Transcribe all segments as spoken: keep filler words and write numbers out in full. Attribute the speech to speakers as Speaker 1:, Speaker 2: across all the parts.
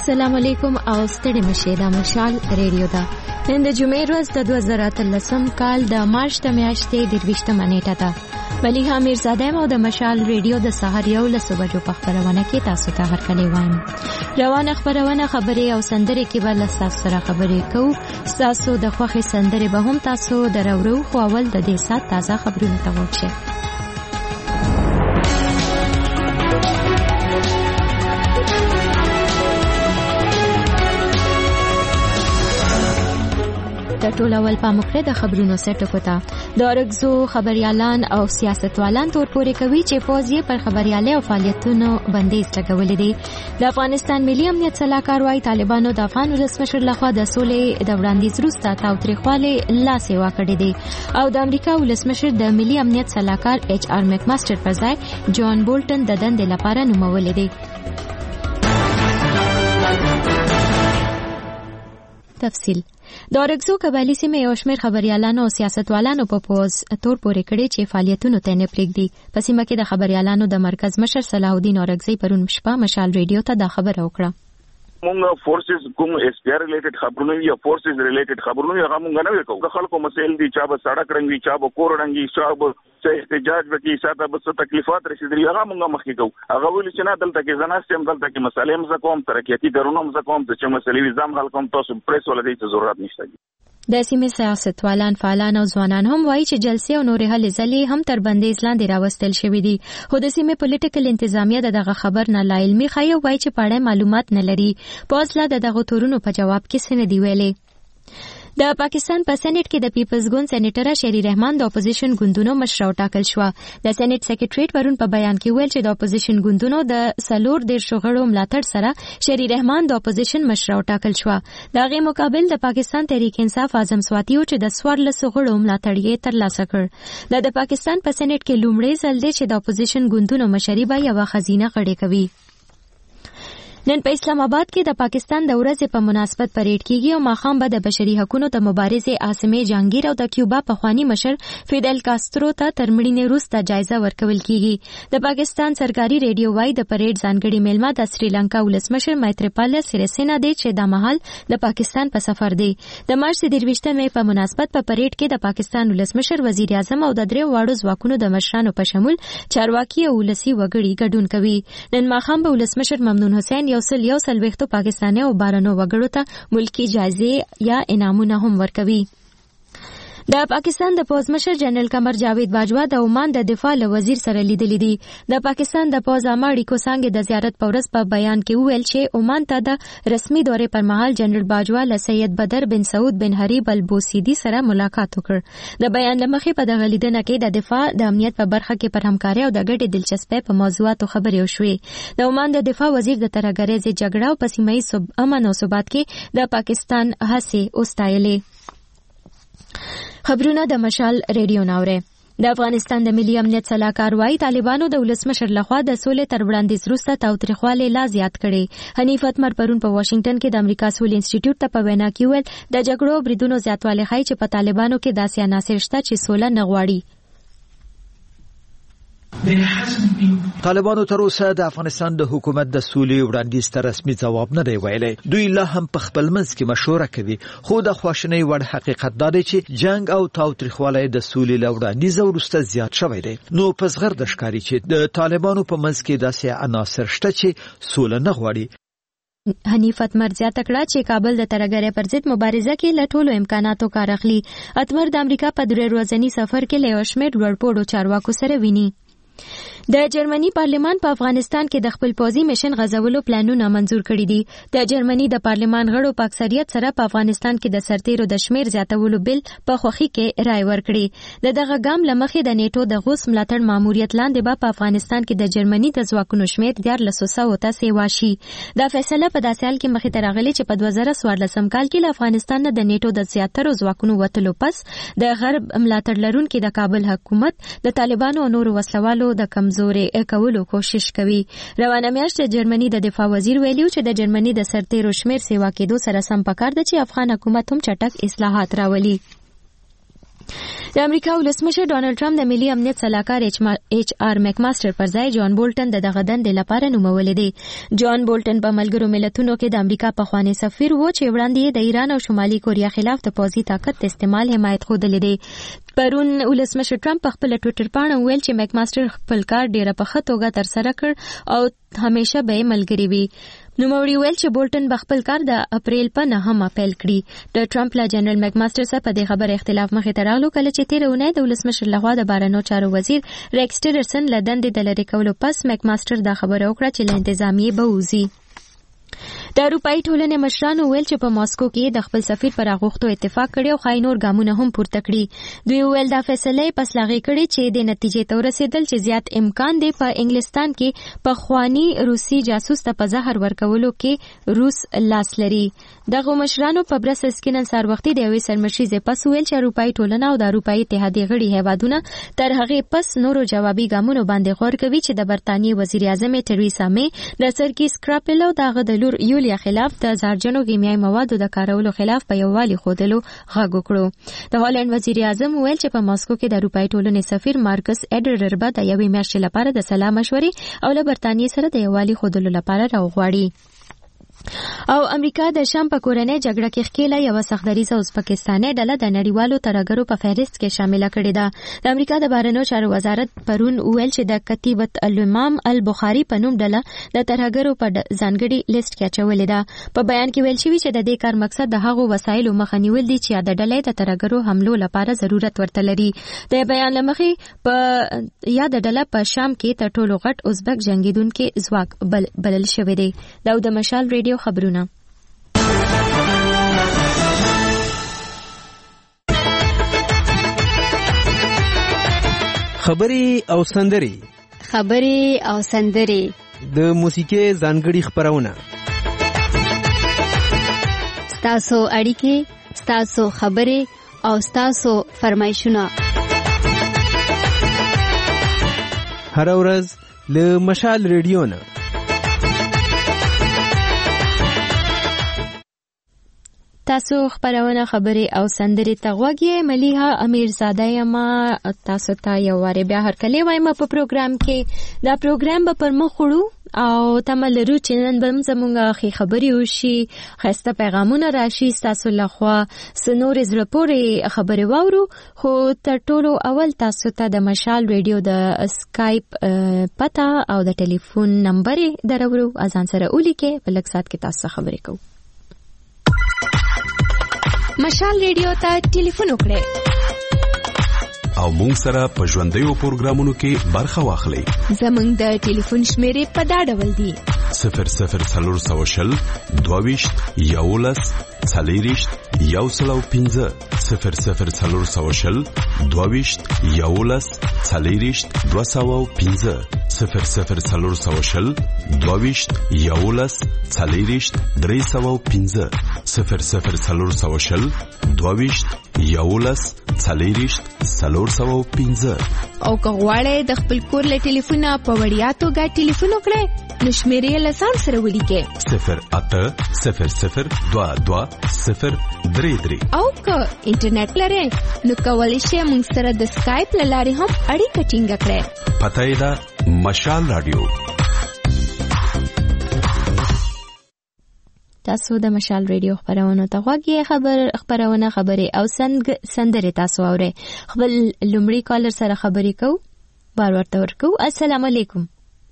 Speaker 1: السلام علیکم او ستړي مشه د مشال ریډیو دا نن د جمعې ورځ د دوه زره اتلسم کال د مارچ د میاشتې د درویشتمه نیټه ده. ملیحه میرزاده مو د مشال ریډیو د سحر یو لسو بجو په خبرونه کې تاسو ته هرکلی وایم. روانه خبرونه خبرې او سندرې کې به له تاسو سره خبرې کوو. تاسو د خوښې سندرې به هم تاسو درورو خو اول د دې سات تازه خبرونه ته وچه. د ټول اول پاموکړه د خبرونو سټکو ته د اورګزو خبريالان او سیاستوالان تور پورې کوي چې فوج یې پر خبريالۍ او فعالیتونو بندیز لګولې دي. د افغانستان ملي امنیت صلاحکار وايي طالبانو د افغان ولسمشر لخوا د سولې د وړاندیز وروسته تاوتریخواله لاس یې وکړې دي او د امریکا ولسمشر د ملي امنیت صلاحکار ایچ آر میکماستر پر ځای جان بولټن د دندې لپاره نومولې دي. تفصیل د اورګزو قبایلی سیمې یو شمېر خبريالانو او سیاستوالانو په پوز تور پورې کړي چې فعالیتونو ته نه پرېږدي. په سیمه کې د خبريالانو د مرکز مشر صلاح الدین اورګزی پرون شپه مشال ریډیو ته دا خبره وکړه.
Speaker 2: مونږ فورسز کوم اس پی آر ریلیټډ خبرونه یا فورسز ریلیټډ خبرونه هغه مونږ نه وکړو. د خلکو مسایل دي چا به سړک رنګي چا به کور رنګي چا به چې احتجاج وکړي ساته به څه تکلیفات رسیدلي هغه مونږ مخکې کوو. هغه ویل چې نه دلته کې زناستم دلته کې مسالې هم زکوم ترقیاتي درونه هم زکوم چې مسلې نظام حل کوم تاسو پریس ولدي ته ضرورت نشته.
Speaker 1: د سیمې سیاستوالان فعالان او ځوانان هم وایي چې جلسې او نورې هلې ځلې هم تر بندیز لاندې راوستل شوي دي. خو د سیمې پولیټیکل انتظامیه د دغه خبر نه لا علمي ښایي وایي چې په اړه معلومات نه لري. پوز لا د دغه تورونو په جواب کې څه نه دي ویلي. د پاکستان په سېنات کې د پیپلز ګوند سېنیټر شری رحمان د اپوزیشن ګوندونو مشر ټاکل شو. د سېنات سیکریټریټ پرون په بیان کې ویل چې د اپوزیشن ګوندونو د سلور ډیر شغړو ملاتړ سره شری رحمان د اپوزیشن مشر ټاکل شو. د غي مقابل د پاکستان تحریک انصاف اعظم سواتی او چې د سوار له شغړو ملاتړ یې ترلاسه کړ. د پاکستان په سېنات کې لومړی ځل دی چې د اپوزیشن ګوندونو مشري به یو خزینه غړي کوي. نن په اسلام آباد کې د پاکستان د ورځې په مناسبت پریډ کیږي او ماخام به د بشري حقوقو د مبارزې عاصمه جهانگیر او د کیوبا پخوانی مشر فیدل کاسترو ته تر مړینې وروسته جایزه ورکول کیږي. د پاکستان سرکاري ریډیو وايي د پریډ ځانګړي میلمه د سریلانکا ولسمشر مایتریپالا سیریسینا دی چې د مهال د پاکستان په سفر دی. د مارچ د درویشتمې په مناسبت په پریډ کې د پاکستان ولسمشر وزیر اعظم او د درې واړو ځواکونو د مشرانو په شمول چارواکي او ولسی وګړي ګډون کوي. نن ماخام به ولسمشر ممنون حسین یو سل یو سل وختو پاکستاني او بارنو وګړو ته ملکی جایزې یا انعامونه هم ورکوي. د پاکستان د پوز مشر جنرال قمر جاوید باجوا د عمان د دفاع له وزیر سره لیدلې دي. د پاکستان د پوز عامه اړیکو څنګه د زیارت په ورځ په بیان کې ویل چې عمان ته د رسمي دورې پر مهال جنرال باجوا له سید بدر بن سعود بن حریب البوسیدی سره ملاقات وکړ. د بیان لمخې په دغه لیدنه کې د دفاع د امنیت په برخه کې پر همکاري او د ګډې دلچسپۍ په موضوعاتو خبرې وشوې. د عمان د دفاع وزیر د ترهګریزې جګړه او په سیمه ییز امن او ثبات کې د پاکستان هڅې وستایلې. خبرونه د مشال ریډیو ناوره. د افغانستان د ملي امنیت صلاحکار وايي طالبانو د ولسمشر لخوا د سولې تر وړاندیز وروسته تاوتریخواله لا زیات کړي. حنیف اتمر پرون په واشنگټن کې د امریکا سول انسټیټیوټ ته په وینا کې ویل د جګړو بریدونو زیاتوالی ښایي چې په طالبانو کې داسې عناصر شته چې سوله نه غواړي.
Speaker 3: طالبانو تر اوسه د افغانستان د حکومت د سولې وړاندیز ته رسمي ځواب نه دی ویلی. دوی لا هم په خپل منځ کې مشوره کوي خو د خواشینۍ وړ حقیقت دا دی چې جنگ او تاوتریخوالی د سولې له وړاندیز وروسته زیات شوی دی. نو په زغرده ښکاري چې د طالبانو په منځ کې داسې عناصر شته چې سوله نه غواړي.
Speaker 1: حنیف اتمر زیاته کړه چې کابل د ترهګرۍ پر ضد مبارزه کې له ټولو امکاناتو کار اخلي. اتمر د امریکا په درې ورځني سفر کې له یو شمېر لوړپوړو چارواکو سره ویني. د جرمني پارلمان په افغانستان کې د خپل پوځي میشن غزولو پلانونه منزور کړي دي. د جرمني د پارلمان غړو په اکثریت سره په افغانستان کې د سرتیرو د شمیر زیاتولو بل په خوخي کې رائے ورکړي. د دغه ګام لمخې د نیټو د غوس ملاتړ ماموریت لاندې به په افغانستان کې د جرمني د ځواکونو شمیر د لسو سوو ته سیوا شي. دا فیصله په داسې حال کې مخې ته راغلې چې په دوه زره څوارلسم کال کې له افغانستان نه د نیټو د زیاترو ځواکونو وتلو پس د غرب ملاتړ لرونکي د کابل حکومت د طالبانو او نورو وسلوالو د کمزوري کولو کوشش کوي. روانه میاشت جرمني د دفاع وزیر ویلو چې د جرمني د سرتیرو شمیر سیوا کېدو سره سم پکار ده چې افغان حکومت هم چټک اصلاحات راولي. د امریکا ولسمشر ډانلډ ټرمپ د ملي امنیت سلاکار ایچ آر میکماستر پر ځای جان بولټن د دغه دندې لپاره نومولې دي. جان بولټن په ملګرو ملتونو کې د امریکا پخوانی سفیر و چې وړاندې د ایران او شمالي کوریا خلاف د پوځي طاقت د استعمال حمایت خوده لیدي. پرون ولسمشر ټرمپ په خپل ټوئیټر باندې ویل چې میکماستر خپل کار ډیره په ښه توګه تر سره کړ او همیشه به ملګری وي. نو موري ویل چې بولټن به خپل کار د اپریل په نهمه پیل کړي. د ټرمپ له جنرال میکماستر سره په دې خبره اختلاف مخې ته راغلو کله چې تیر اونۍ د ولسمشر لخوا د بهرنیو چارو وزیر ریکس ټیلرسن له دندې د لرې کولو پس میکماستر دا خبره وکړه چې له انتظامیې به وځي. د اروپאי ټولنې مشرانو ویل چې په ماسکو کې د خپل سفیر پر غوښتو اتفاق کړي او خای نور ګامونه هم پورته کړي. دوی ویل دا فیصله پس لاغي کړي چې د نتیجې ته ورسېدل چې زیات امکان دی په انګلستان کې په خواني روسي جاسوس ته په زهر ورکولو کې روس لاس لري. دغه مشرانو په برسلز کې نن سهار وختي د یوې سرمشریزې پس ویل چې اروپאי ټولنه او د اروپאי اتحادیې غړي هیوادونه تر هغه پس نورو جوابي ګامونو باندې غور کوي چې د برتانیې وزیر اعظم تریسا مې د سرکیس کراپلو دغه د لور یولیا خلاف د زهرجنو کیمیاوي موادو د کارولو خلاف په یووالي خودلو غږ وکړو. د هالند وزیر اعظم ویل چې په ماسکو کې د اروپאי ټولنې سفیر مارکس ایډرر به د یوې میاشتې لپاره د سلا مشورې او له برتانیې سره د یووالي خودلو لپاره راوغواړي. او امریکا د شام په کورنۍ جګړه کې ښکېله یو سختدریزه ازبکستاني ډله د نړیوالو ترهګرو په فهرست کې شامل کړې ده. د امریکا د بهرنیو چارو وزارت پرون ویل چې د کتیبه الامام البخاري په نوم ډله د ترهګرو په ځانګړي لیست کې اچولې ده. په بیان کې ویل شوی چې د دې کار مقصد د هغو وسایلو مخه نیول دي چې د ډلې د ترهګرو حملو لپاره ضرورت ورته لري. د بیان لمخې په یا د ډله په شام کې تر ټولو غټ ازبک جنگیدونکو ځواک بل بلل شوی دی. دا د مشال ریډیو خبرونه.
Speaker 4: خبري او سندري
Speaker 5: خبري او سندري
Speaker 4: د موسیقي ځانګړي خبرونه
Speaker 5: ستاسو اړیکې ستاسو خبري او ستاسو فرمایشونه
Speaker 4: هر ورځ له مشال ریډیو نه.
Speaker 1: تاسو خبرونه خبري او سندري ته غوږی مليها امیرزاده یم. تاسو ته یو واره بیا هر کله وایم په پروګرام کې دا پروګرام به پر مخ وړو او تملرو چې نن به زمونږه خې خبري وشي خسته پیغامونه راشي تاسو لخوا سنور زړه پورې خبري واورو. خو تر ټولو اول تاسو ته د مشال ریډیو د اسکایپ پتا او د ټلیفون نمبر درورو ازان سره ولیکه په لږ سات کې تاسو خبرې کوو. مشال ریډیو ته ټلیفون وکړئ
Speaker 6: او مونږ سره په ژوندیو پروګرامونو کې برخه واخلئ.
Speaker 1: زمونږ د ټلیفون شمیرې په دا ډول دي:
Speaker 6: صفر صفر څلور سوه شل دوهویشت یولس څلېرویشت یو سل او پنځه صفر صفر څلور سوه شل دوهویشت یولس څلېرویشت دوه سوه او پنځه صفر صفر څلور سوه شل دوهویشت یولس څلېرویشت درې سوه او پنځه صفر صفر څلور سوه شل دوهویشت یولس څلېرویشت څلور سوه او پنځه.
Speaker 1: او که غواړئ د خپل کور له ټلیفونه په وړیا توګه ټلیفون وکړئ نو شمیرې یې له ځان سره ولیکئ:
Speaker 6: صفر اته صفر صفر دوه دوه صفر درې درې.
Speaker 1: او که انټرنیټ لرئ نو کولی شئ موږ سره د سکایپ له لارې هم اړیکه ټینګه کړئ.
Speaker 6: پته یې ده مشال رادیو.
Speaker 1: تاسو د مشال ریډیو خبرونه ته غوږی خبر خبرونه خبري او سند سندره تاسو اورئ. خپل لومړی کالر سره خبرې کوو بار ورته ورکو. السلام علیکم.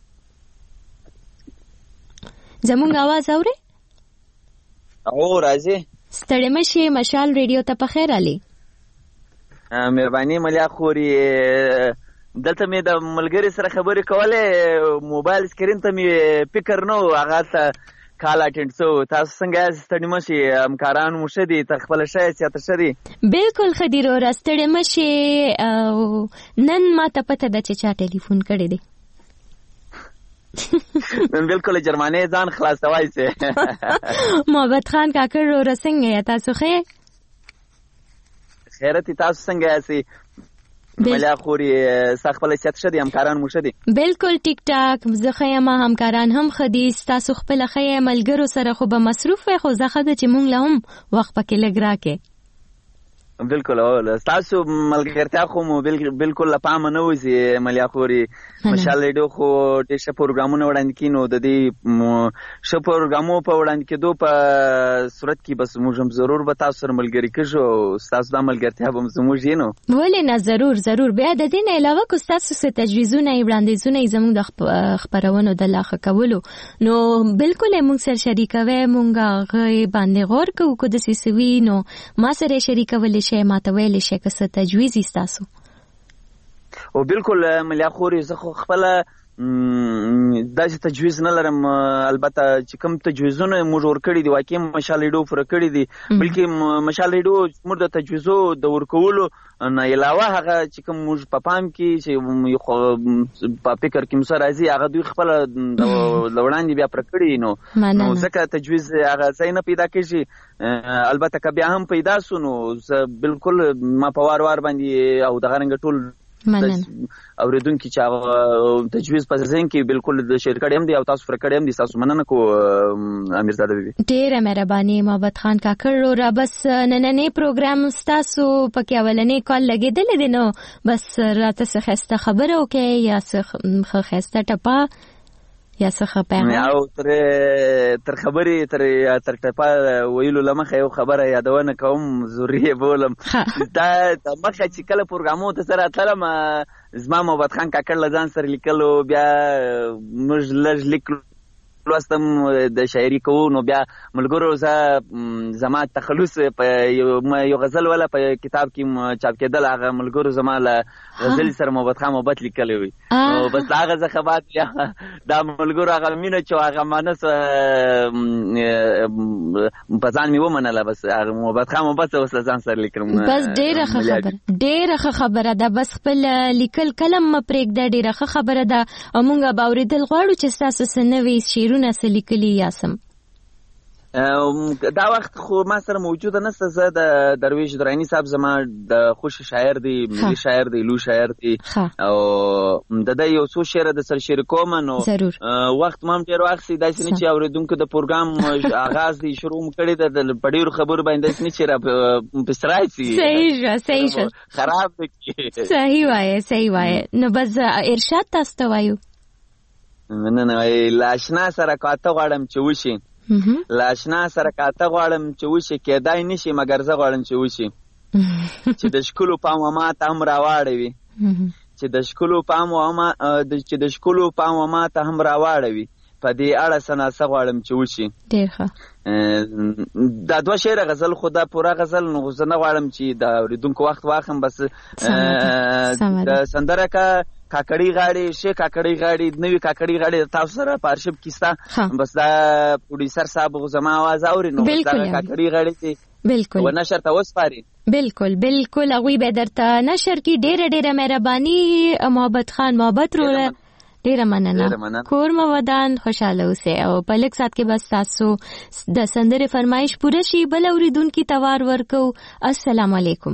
Speaker 1: زمونږ आवाज اورئ؟
Speaker 7: او راځي.
Speaker 1: ستړي مشي مشال ریډیو ته په خیر علي.
Speaker 7: مهرباني ملیا خوري دلته مې د ملګری سره خبرې کولې موبایل سکرین ته مې فکر نو هغه ته کال اټینډ سو. تاسو څنګه یاست؟ ستړي مشي همکاران مو ښه دي؟ تر خپله ښه یاست یا ته ښه دي؟
Speaker 1: بالکل ښه دي وروره ستړي مشي. او نن ما ته پته ده چې چا ټلیفون کړی دی.
Speaker 7: نن بالکل جرماني ځان خلاصوای سي.
Speaker 1: محمد خان کاکړ وروره څنګه یا تاسو ښه؟
Speaker 7: خیرت تاسو څنګه یاست؟ ملیا خوري سخت خپل صحت ښه دي؟ همکاران مو ښه دي؟
Speaker 1: بالکل ټیک ټاک زه ښه یم همکاران هم ښه دي. ستاسو خپله ښه یې ملګرو سره خو به مصروف وی خو زه ښه ده چې مونږ له هم وخت پکې لږ راکې.
Speaker 7: بالکل او تاسو ملګرتیا خو مو بالکل لا پام نه وځي ملیا خوري مشال ریډیو خو د ش پروګرامونو وړاندې کینو د دې ش پروګرامو په وړاندې کېدو په صورت کې بس موږ هم ضرور به تاسو سره ملګری کېږو تاسو د ملګرتیا به زموږ یې نو
Speaker 1: ولې نه ضرور ضرور بیا د دې نه علاوه کو تاسو څه تجویزونه وړاندیزونه زموږ د خبرونو د لاخه کولو نو بالکل موږ سره شریکوي موږ غي باندې غور کوو کو د سیسوي نو ما سره شریکول شي ماته ویل شي که څه تجویز تاسو
Speaker 7: او بالکل ملیا خوري زه خو خپل داسې تجویز نه لرم البته چې کوم تجویزونه موږ ورکړي دي واقعي مشال ریډیو پر کړی دي بلکې مشال ریډیو موږ د تجویزو د ورکولو نه علاوه هغه چې کوم موږ په پام کې چې په فکر کې مسر راځي هغه دوی خپل لوړاندې بیا پر کړی نو نو ځکه تجویز هغه ځای نه پیدا کیږي البته که بیا هم پیدا سو نو بالکل ما په وار وار باندې او د غرنګ ټول اوریدونکو چې تجویز په ځین کې بالکل د شرکت هم دي او تاسو فرکړې هم دي تاسو مننه کو امیرزاده بیبي
Speaker 1: ډیره مهرباني محمد خان کاکړ را بس نننې پروګرام تاسو پکې اولنې کال لګیدل دي نو بس راته څه خسته خبره وکي یا څه خسته ټپا یا څه پیغام
Speaker 7: او تر تر خبرې تر تر ټپا ویلو لمخه یو خبره یادونه کوم ضروري بولم دا د مخه چې کله پروګرامو ته سره تلم زما محمد خان کاکړ لزان سره لیکلو بیا موږ لږ لیکلو لوستم د شاعري کوو نو بیا ملګرو زه زما تخلص په یو غزل ولا په کتاب کې چاپ کېدل هغه ملګرو زما له غزل سره محبت خان محبت لیکلی وي نو بس هغه څخه بعد بیا دا ملګرو هغه مینه چې هغه مانس په ځان مې ومنله بس هغه محبت خان محبت اوس له ځان سره لیکم
Speaker 1: بس ډېره ښه خبره ډېره ښه خبره ده بس خپل لیکل کلم مه پرېږده ډېره ښه خبره ده او موږ به اورېدل غواړو چې ستاسو څه نوي شعرونه څه لیکلي یاسم
Speaker 7: دا وخت خو ما سره موجوده نسته زه د درویش درانی صاحب زما د خوش شاعر دی ملي شاعر دی لو شاعر دی او د د یو څو شعر د سر شریکوم نو وخت ما هم ډېر واخیستی داسې نه چې اورېدونکو د پروګرام آغاز دی شروع م کړی ده د په ډېرو خبرو باندې داسې نه چې را پسې راشي
Speaker 1: صحیح شوه صحیح شوه
Speaker 7: خراب دی
Speaker 1: صحیح وایې صحیح وایې نو بس ارشاد تاسو ته وایو
Speaker 7: نه نه له اشنا سره کاته غواړم چې وشي له اشنا سره کاته غواړم چې وشي کېدای نشي مګر زه غواړم چې وشي چې د ښکلو پام ما ته هم راواړوي چې د ښکلو پام چې د ښکلو پام ما ته هم راواړوي په دې اړه څه ناڅه غواړم چې وشي
Speaker 1: ډېر ښه
Speaker 7: دا دوه شعره غزل خو دا پوره غزل نو زه نه غواړم چې د اورېدونکو وخت واخلم بس د سندره کا کاکړی غاړي شي کاکړی غاړي نوې کاکړی غاړي تاسو سره په ارشیف کې ستا بس دا پروډوسر صاحب زما आवाज اوري نو دا کاکړی غاړي چې
Speaker 1: بالکل
Speaker 7: و نشر ته وسپاري
Speaker 1: بالکل بالکل هغوی به درته نشر کی ډېره ډېره مهرباني محمد خان محبت روره ډېره مننه کور مو ودان خوشاله اوسئ او په لږ ساعت کې بس تاسو د سندرې فرمایش پوره شي بل اورېدونکي ته وار ورکو السلام علیکم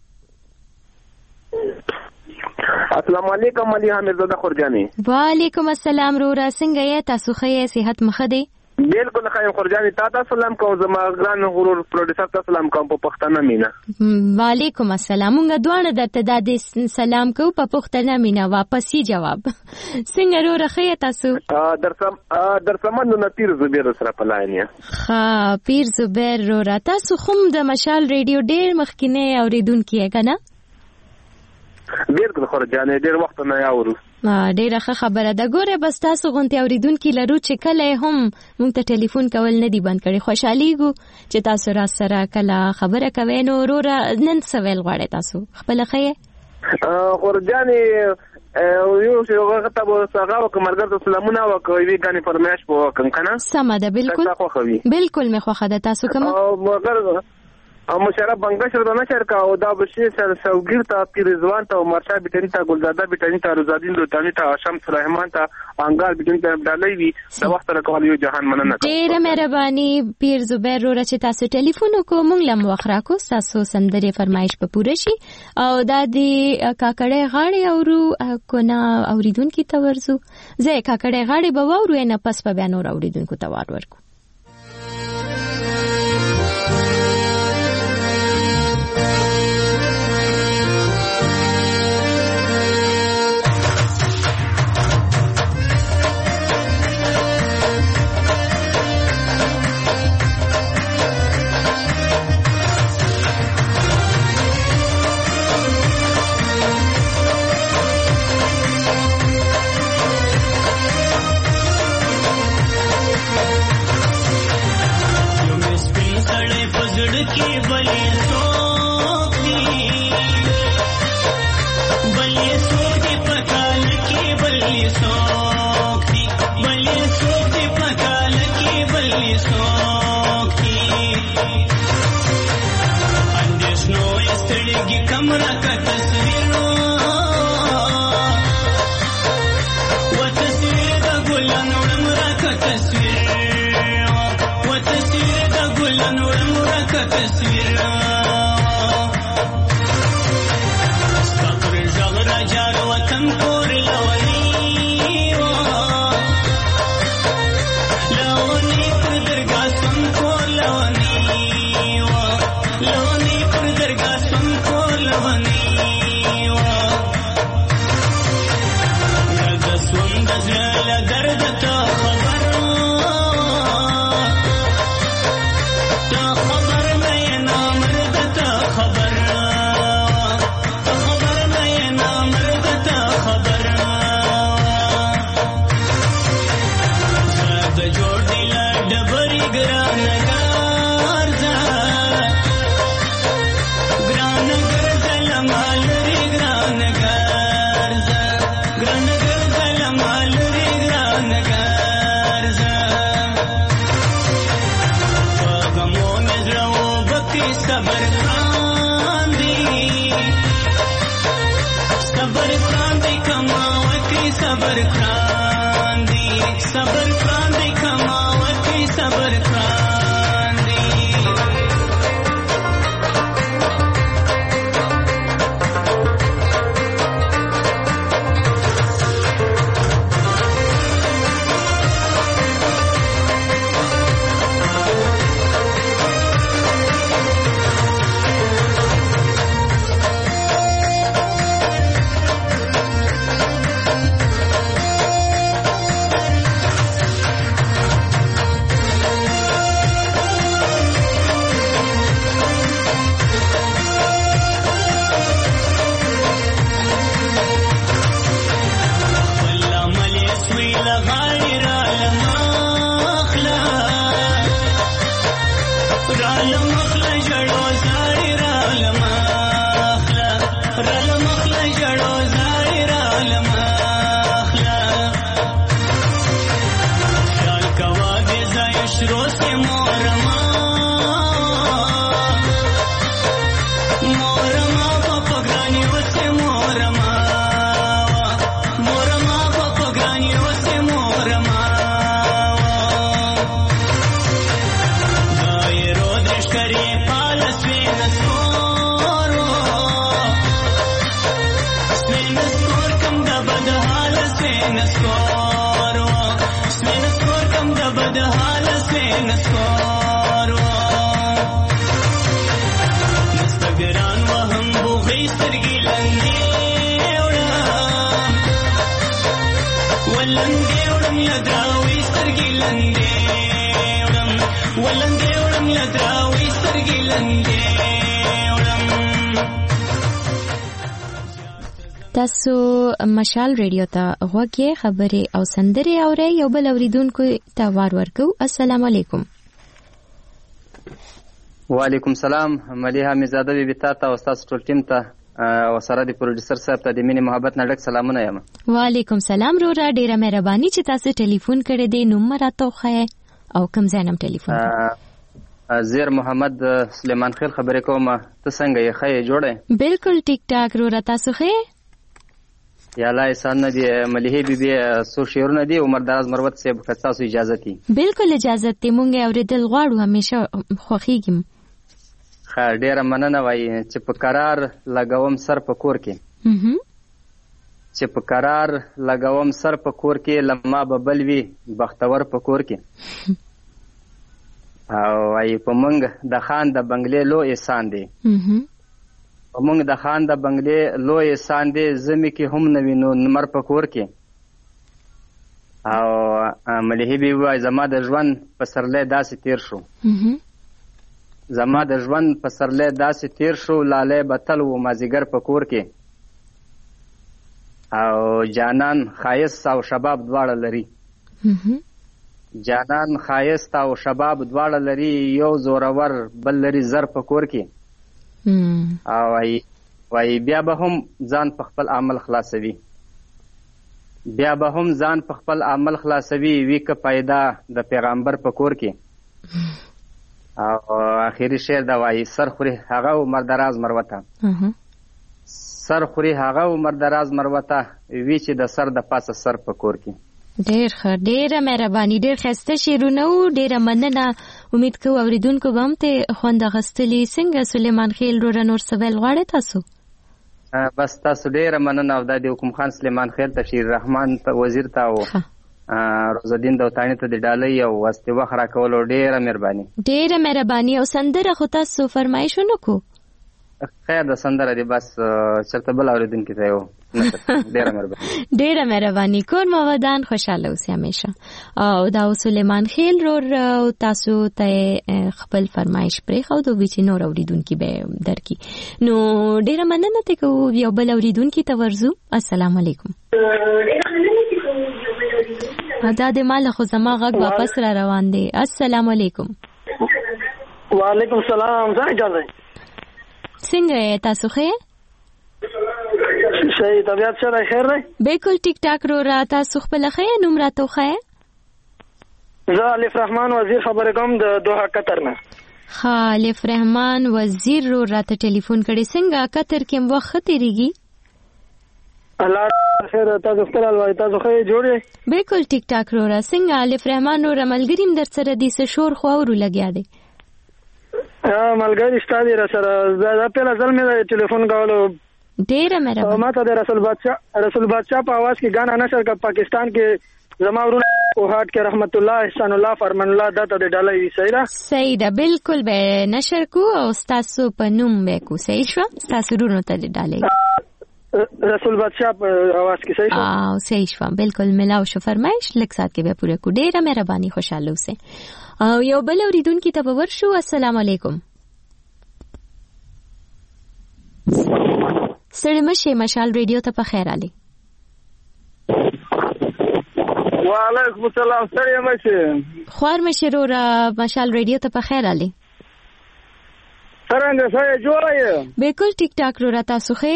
Speaker 8: السلام علیکم علي حمیدزاده خورجاني
Speaker 1: وعلیکم السلام رورا څنګه یې تاسو ښه یې صحت مخه دی
Speaker 8: بالکل خیر خورجاني تا سلام کوم زما ګران غرور پروډوسر ته سلام کوم په پښتنه مینا
Speaker 1: وعلیکم السلام موږ دواړه درته د دې سلام کوو په پښتنه مینا واپسی جواب څنګه رورا ښه یې تاسو
Speaker 8: درسم درسمن نو پیر زبیر سره پلاینیا
Speaker 1: ها پیر زبیر رورا تاسو خو د مشال ریډیو ډېر مخکینه اوریدونکو یې کنه
Speaker 8: بالکل خورجاني ډېر وخت نه یاورو
Speaker 1: ډېره ښه خبره ده ګوره بس تاسو غونتې اورېدونکي لرو چې کله هم موږ ته ټلیفون کول نه دي بند کړي خوشحالیږو چې تاسو را سره کله خبره کوئ نو وروره نن څه ویل غواړئ تاسو خپله ښه یې
Speaker 8: خورجاني یو چې هغه ته به هغه وکړم ملګرو ته سلامونه وکړو یوې ګانې فرمایش به وکړم که نه
Speaker 1: سمه ده بالکل بالکل مې خوښه ده تاسو کومه
Speaker 8: او مشرف بنگشر دا نشر کا او دا بشیر سر سوگیر تا پیر رضوان تا مرشا بیٹنی تا گلزاده بیٹنی تا رضادین لوتانی تا شمس رحمان تا انگار بیٹنی تا ابدالی وی دا وقت رکوالیو جهان مننه کوم
Speaker 1: ډېره مهرباني پیر زبیر وروره چې تاسو ټلیفون وکړو موږ لم وخت راکو تاسو سندرې فرمایش په پوره شي او دا د کاکړۍ غاړې اورو کو نه اوریدونکي ته ورځو زه کاکړۍ غاړې به واورو نه پس په بیا نور اوریدونکو ته وار ورکو تاسو مشال ریډیو ته غوږی خبري او سندري اوري یو بل اوریدونکو ته وار ورکو. السلام علیکم.
Speaker 9: وعلیکم سلام. مليحه میزاده بي بتا ته او تاسو ټول ټیم ته او سره د پروډوسر صاحب ته د مینې محبت نه ډک سلامونه یم.
Speaker 1: وعلیکم سلام رورا، ډیره مهرباني چې تاسو ټلیفون کړی دی. نوم راته خو او کوم ځای نم ټلیفون؟
Speaker 9: زیر محمد سلیمان خیل خبرې کوم. ته څنګه یې؟ ښه جوړه؟
Speaker 1: بالکل ټیک ټاک رورا، تاسو ښه؟
Speaker 9: یا الله احسان نه دی. مليحه بي بي سو شعرونه دي عمر دراز مروت صاحب که تاسو اجازه دي؟
Speaker 1: بالکل اجازه دي، مونږ اوریدل غواړو، همیشه خوښیږم.
Speaker 9: ښه ډیره مننه. وایي چې په قرار لګوم سر په کور کې، چې په قرار لګوم سر په کور کې، لما به بل وي بختور په کور کې. او وایي په مونږ د خان د بنگلې لو احسان دی، په مونږ د خان د بنگلې لو احسان دی، زمي کې هم نه وینو نمر په کور کې. او مليحه بي وایي زما د ژوند پسرلی داسې تیر شو، زما د ژوند پسرلی داسې تیر شو، لالی بتل و مازیګر په کور کې. او جانان خایس او شباب دواړه لري، جانان خایست او شباب دواړه لري یو زورور بل لري زر په کور کې او وای وای بیا به هم ځان په خپل عمل خلاصوي بیا به هم ځان په خپل عمل خلاصوي وی که پیدا د پیغمبر په کور کې او اخیری شعر دا وای سر خوري هغه عمر دراز مروته سر خوري هغه عمر دراز مروته وی چې د سر د پاسه سر په کور کې.
Speaker 1: ډیر ښه ډیره مهرباني ډیر ښایسته شعرونه وو ډیره مننه امید کوم اوریدونکو به هم ته خوند اخیستلي. څنګه سلیمان خیل وروره نور څه ویل غواړئ تاسو؟
Speaker 9: بس تاسو ډیره مننه او دا د حکوم خان سلیمان خیل ته شیر رحمان ته وزیر ته او روزالدین دوتانی ته د ډالۍ او واسطه وخت راکولو ډیره مهرباني
Speaker 1: ډیره مهرباني. او سندره خو تاسو فرمایش ونکو؟
Speaker 9: خیر د سندره دی بس چرته بل اوریدونکو ته یو ډیره مهرباني
Speaker 1: ډیره مهرباني. کور مو ودان خوشاله اوسئ همیشه. او دا سلیمان خیل رو تاسو ته خپل فرمایش پرې خو دوی چې نور اوریدونکو به درکې نو ډیره مننه ته کو یو بل اوریدونکو ته ورزو. السلام علیکم. دا د مال خو زما غږ واپس را روان دی. السلام علیکم.
Speaker 10: وعلیکم السلام. ځای جوړ
Speaker 1: څنګه تاسو ښه؟
Speaker 10: صحیح طبیعت سره خیر دی؟
Speaker 1: بالکل ټیک ټاک رو را. تاسو خپل ښه نوم راته وښایه؟
Speaker 10: زه الف رحمان وزیر خبرې کوم د دوحه قطر نه.
Speaker 1: ښه الف رحمان وزیر رو راته ټلیفون کړی. څنګه قطر کې وخت ښه تېرېږي؟
Speaker 10: الله خیر. تاسو خپل الوای تاسو ښه جوړ یې؟
Speaker 1: بالکل ټیک ټاک رو را. څنګه الف رحمان رو ملګری م در سره دي څه شور خو اورو لګیا دی؟
Speaker 10: ملګری شته دی را سره. دا پیله ځل مې ټلیفون کولو.
Speaker 1: ډیره مهرباني.
Speaker 10: ما ته د رسول بادشاہ رسول بادشاہ په आवाज کې غانا نشر کا پاکستان کې زما ورونه کوهات کې رحمت الله احسان الله فرمان الله دته د ډالۍ صحیح ده؟
Speaker 1: صحیح ده بالکل به نشر کو او تاسو په نوم به کو. صحیح شو؟ تاسو ورونه ته د ډالۍ
Speaker 10: رسول بادشاہ په आवाज کې صحیح شو؟
Speaker 1: او صحیح شو بالکل ملاو شو. فرمایش لک سات کې به پوره کو. ډیره مهرباني خوشاله اوسئ. او یو بل اوریدونکو ته به ورشو. السلام علیکم. ستړي مشه مشال ریډیو ته په خیر علي.
Speaker 8: وعلیکم السلام. ستړي مشه
Speaker 1: خوار مشه رو را مشال ریډیو ته په خیر علي.
Speaker 8: څنګه څه جوړه؟
Speaker 1: بالکل ټیک ټاک رو را. تاسو ښه؟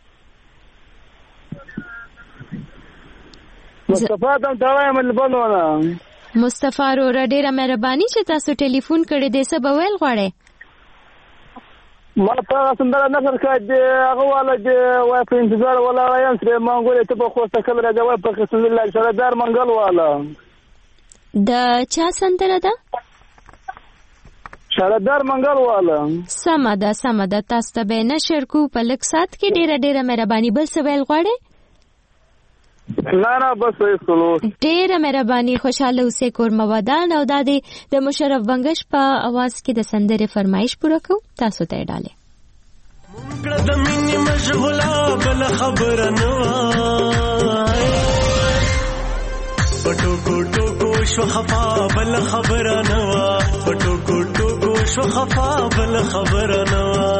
Speaker 8: مصطفی دم دا مل بلونه.
Speaker 1: مصطفی رو را ډیره مهرباني چې تاسو ټلیفون کړی دی. څه به ویل غواړئ؟
Speaker 8: ما ته سندره نظر کړ دی هغه والا دی وای په انتظار ولا وایم چې مونږ ته په خوسته کله راځي وای په رسول الله سره دار منګل والا.
Speaker 1: د چا سندره ده؟
Speaker 8: شردار منګل والا.
Speaker 1: سمه ده سمه ده. تاسو ته به نشر کو په لک سات کې. ډیره ډیره مهرباني. بل څه ویل غواړئ؟
Speaker 8: نه نه بس ایسلو.
Speaker 1: ډیره مهرباني. خوشاله اوسئ. کور مو ودان. او دا د مشرف بنگش په आवाज کې د سندره فرمایش پوره کو. تاسو ته ډاله
Speaker 11: مونږ د مینې مشغوله بل خبره نه وای پټو کوټو کو شو خفا بل خبره نه وا پټو کوټو کو شو خفا بل خبره نه وا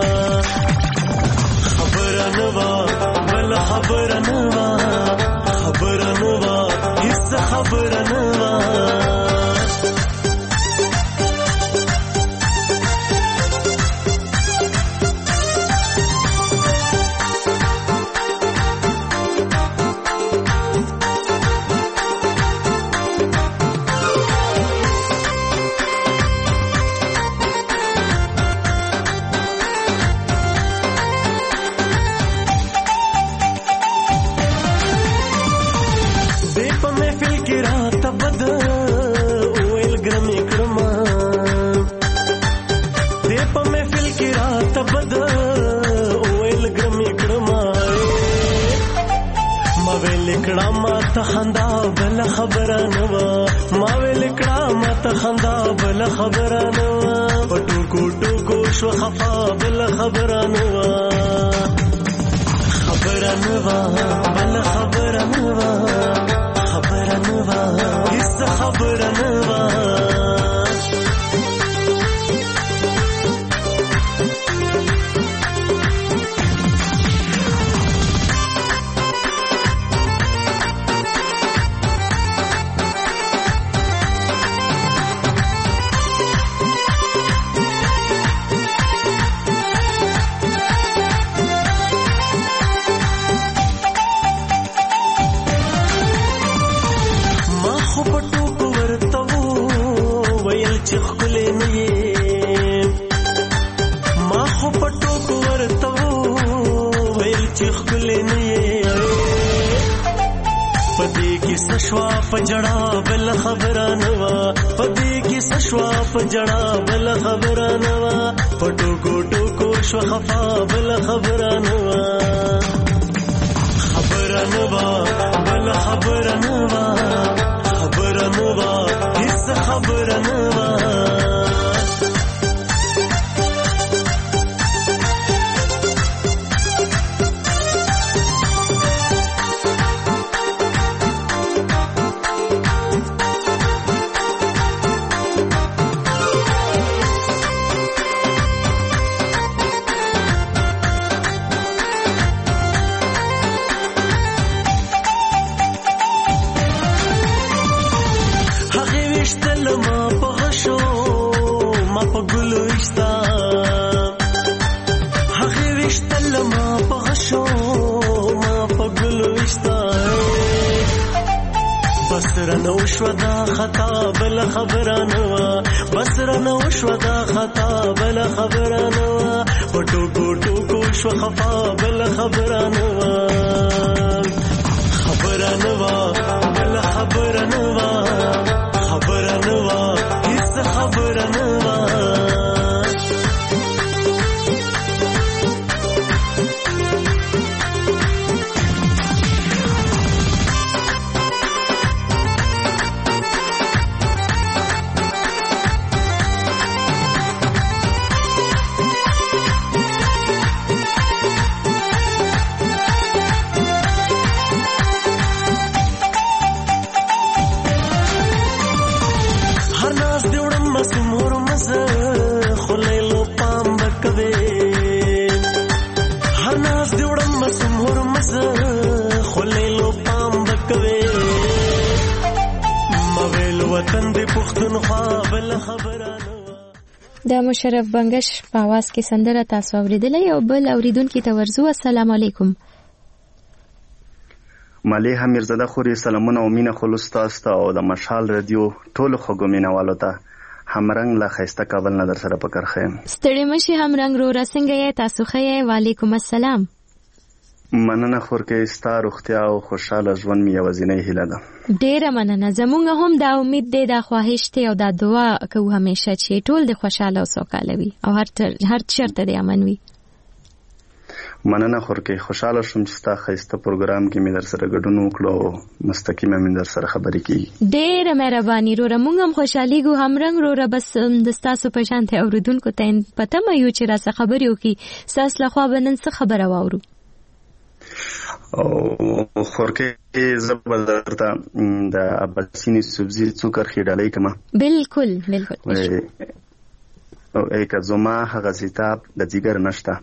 Speaker 11: خبره نه وا بل خبره نه وا خبره نه وا هیڅ خبره نه وا خندا بل خبره نوا ما ویل کړه ما ته خندا بل خبره نوا پټو کوټو کو شو خفا بل خبره نوا خبره نوا بل خبره نوا خبره نوا هیڅ خبره نوا ولې نه پدې کې سشوا پجړا بل خبره نوا پدې کې سشوا پجړا بل خبره نوا پټو ګوټو کو شو خفا بل خبره نوا خبره نوا بل خبره نوا خبره نوا هیڅ خبره نوا بسرنو شو دا خطا بل خبره نوا بسرنو شو دا خطا بل خبره نوا پټو ګوټو کو شو خفا بل خبره نوا خبره نوا بل خبره نوا خبره نوا هیڅ خبره نوا
Speaker 1: د مشرف بنگش په आवाज کې سندره تاسو اوریدلې او بل اوریدونکو ته ورزو السلام علیکم
Speaker 12: مليحه میرزاده خوري سلامونه او مینه خلوص تاسو او د مشال رادیو ټول خوګمینه والو ته همرنګ لا خسته کابل نظر سره پکر خیم
Speaker 1: ستړي مشي همرنګ رو رسنګي تاسو خې وعلیکم السلام
Speaker 12: مننه خورکې ستاره اختیا او خوشاله ژوند می یوازینۍ هیله ده
Speaker 1: ډیره مننه زمونږ هم دا امید دی دا خواهش ته او دا دعا کوو همیشه چې ټول د خوشاله او سوکاله وي او هر هر چرته د امن وي
Speaker 12: مننه خورکې خوشاله شوم چې تاسو خسته پروګرام کې مې در سره ګډون وکړو مستقیمه مې در سره خبرې کړې
Speaker 1: ډیره مهرباني رو رمونږ هم خوشالي ګو همرنګ رو ر بس د تاسو په شان ته اوریدونکو ته پته مې یو چې را څه خبرې وکي تاسو له خوا بنن څه خبره واورو
Speaker 12: او خورکې زبردسته د اباسینی سبزی څوکر خېډالې کما
Speaker 1: بالکل بالکل
Speaker 12: او اې کزما هغه کتاب د جګر نشته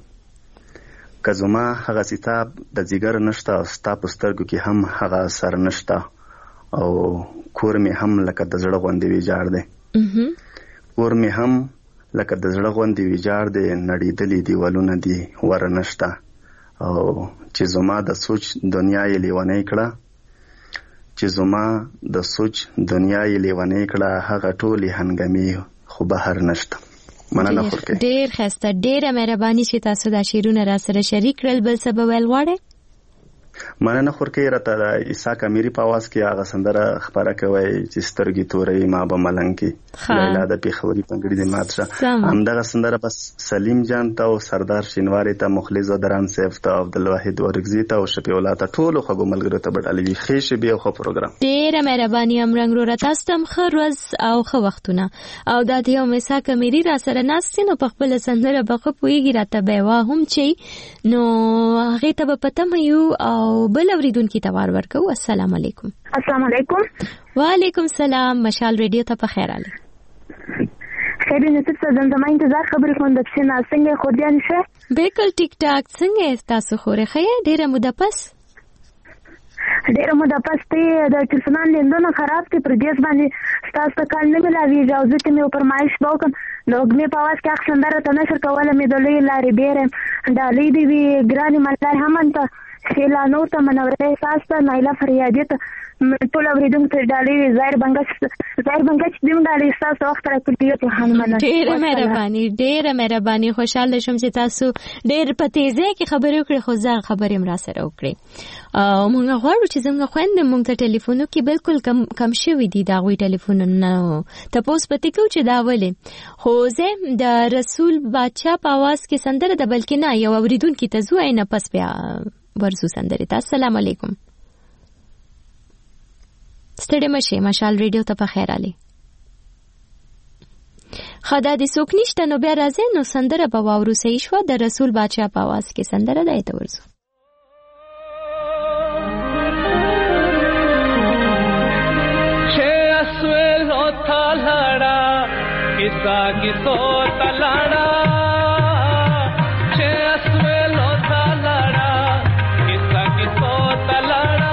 Speaker 12: کزما هغه کتاب د جګر نشته او ستا پسترګو کې هم هغه اثر نشته او کور می هم لکه د زړه غوندې ویجاړ دی کور می هم لکه د زړه غوندې ویجاړ دی نړیدلې دیوالونه دي ور نشته او چې زما د سوچ دنیا یې لیوانې کړه چې زما د سوچ دنیا یې لیوانې کړه هغه ټولې هنګامي خو بهر نشته مننه خورکې
Speaker 1: ډېر ښایسته ډېره مهرباني چې تاسو دا شعرونه را سره شریک کړل بل څه به ویل غواړئ
Speaker 12: مننه خورکې راته د عیسی کامیری په आवाज کې هغه سندره خبره کوي چې سترګې تورې ما به ملنګ کې لیلا د پیښوري پنګړي د ماتشه همدغه سندره بس سلیم جان ته او سردار شینواری ته مخلص دران صاحب ته عبد الواحد ورغزي ته او شفیع الله ته ټول خو ملګرو ته بدلوي خېشه به خو پروګرام
Speaker 1: ډېر مهرباني امرنګ رو تاسو ته خروز او خو وختونه او د دې عیسی کامیری را سره ناستینو په خپل سندره بخو پویږي راته به وا هم چي نو هغه ته په پته مې یو او بل اوریدونکو ته وار ورکو السلام علیکم
Speaker 13: السلام علیکم
Speaker 1: وعلیکم السلام مشال ریډیو ته په خیر اله
Speaker 13: خیر نه څه زما انتظار خبرې کوم د څنګه څنګه خو دې نشه
Speaker 1: بالکل ټیک ټاک څنګه تاسو خوري خیر ډیره موده پس
Speaker 13: ډیره موده پس ته د ټلفون لیندونه خراب دي پر دې باندې تاسو کال نه ملاوي اجازه ته مې پرمایش وکم نو مې په واس کې اکسندره ته نشر کوله مې د لوی لارې بیره دا لې دی وی ګرانی ملای هم انت خیلانو ته منوره احساس ته نایله فریادي ته ټول اوریدونکو ته ډالۍ ظاهر بنګش ظاهر بنګش دیم ډالۍ ستاسو وخت راکړی ته هنمنه
Speaker 1: ډېره مهرباني ډېره مهرباني خوشاله شم چې تاسو ډېر په تیزه کې خبرې وکړې خو زه خبرې هم را سره وکړې او موږ غواړو چې زموږ خويندې موږ ته ټلیفونو کې بالکل کم کم شوي دي دا غوي ټلیفونونه تاسو پته کو چې دا ولې خو زه د رسول بادشاہ په आवाज کې سندره د بلکې نه یو اوریدونکو ته زو عین پس بیا ورزو سندره ته السلام علیکم ستړي مشه مشال ریډیو ته په خیر علي خدا دې څوک نشته نو بیا راځي نو سندره به واورو صحیح شو د رسول بادشاہ په आवाज کې سندره ده ته ورزو
Speaker 14: چې اسویل او تلړا کیسا کیسو تلړا چې اسویل او تلړا کیسا کیسو تلړا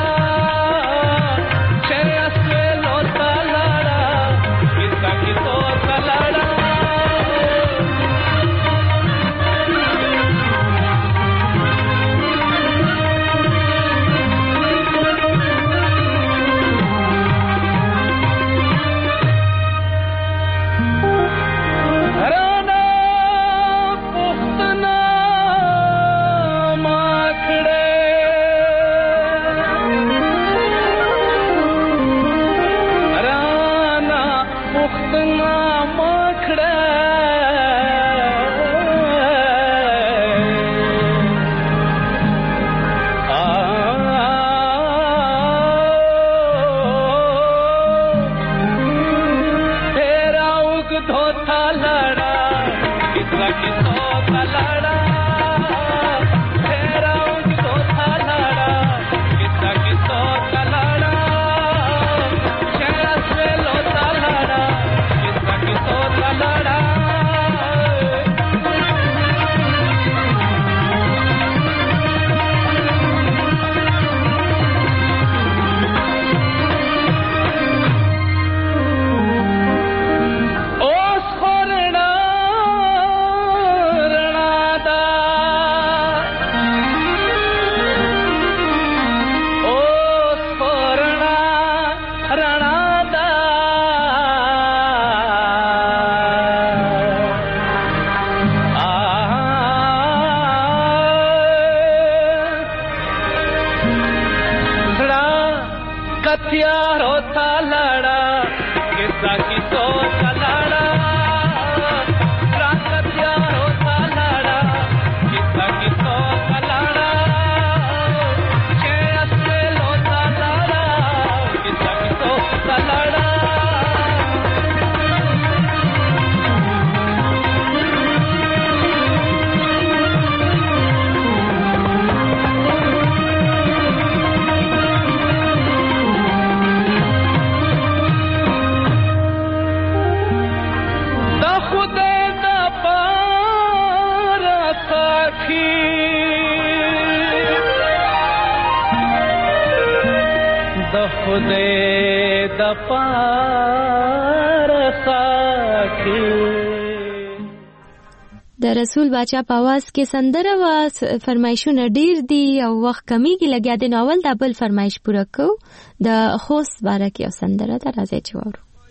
Speaker 1: د رسول بادشاہ په आवाज کې سندره وا فرمایشونه ډیر دي او وخت کمیږي لګیا د ناول د بل فرمایش پوره کو د خوست باره کې او سندره ته راځي چې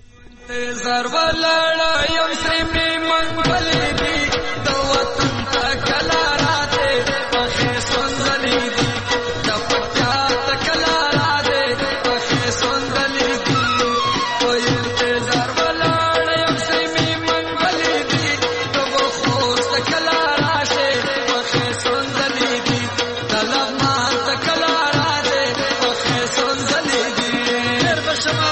Speaker 1: وورو زر ولړ یم سری په منګل دي د وطن تکلا راته په سندلي دي د پټا تکلا راته په سندلي دي وای زر ولړ یم سری په منګل دي د خوست تکلا راته په سندلي دي د لما تکلا راته په سندلي دي هر بشما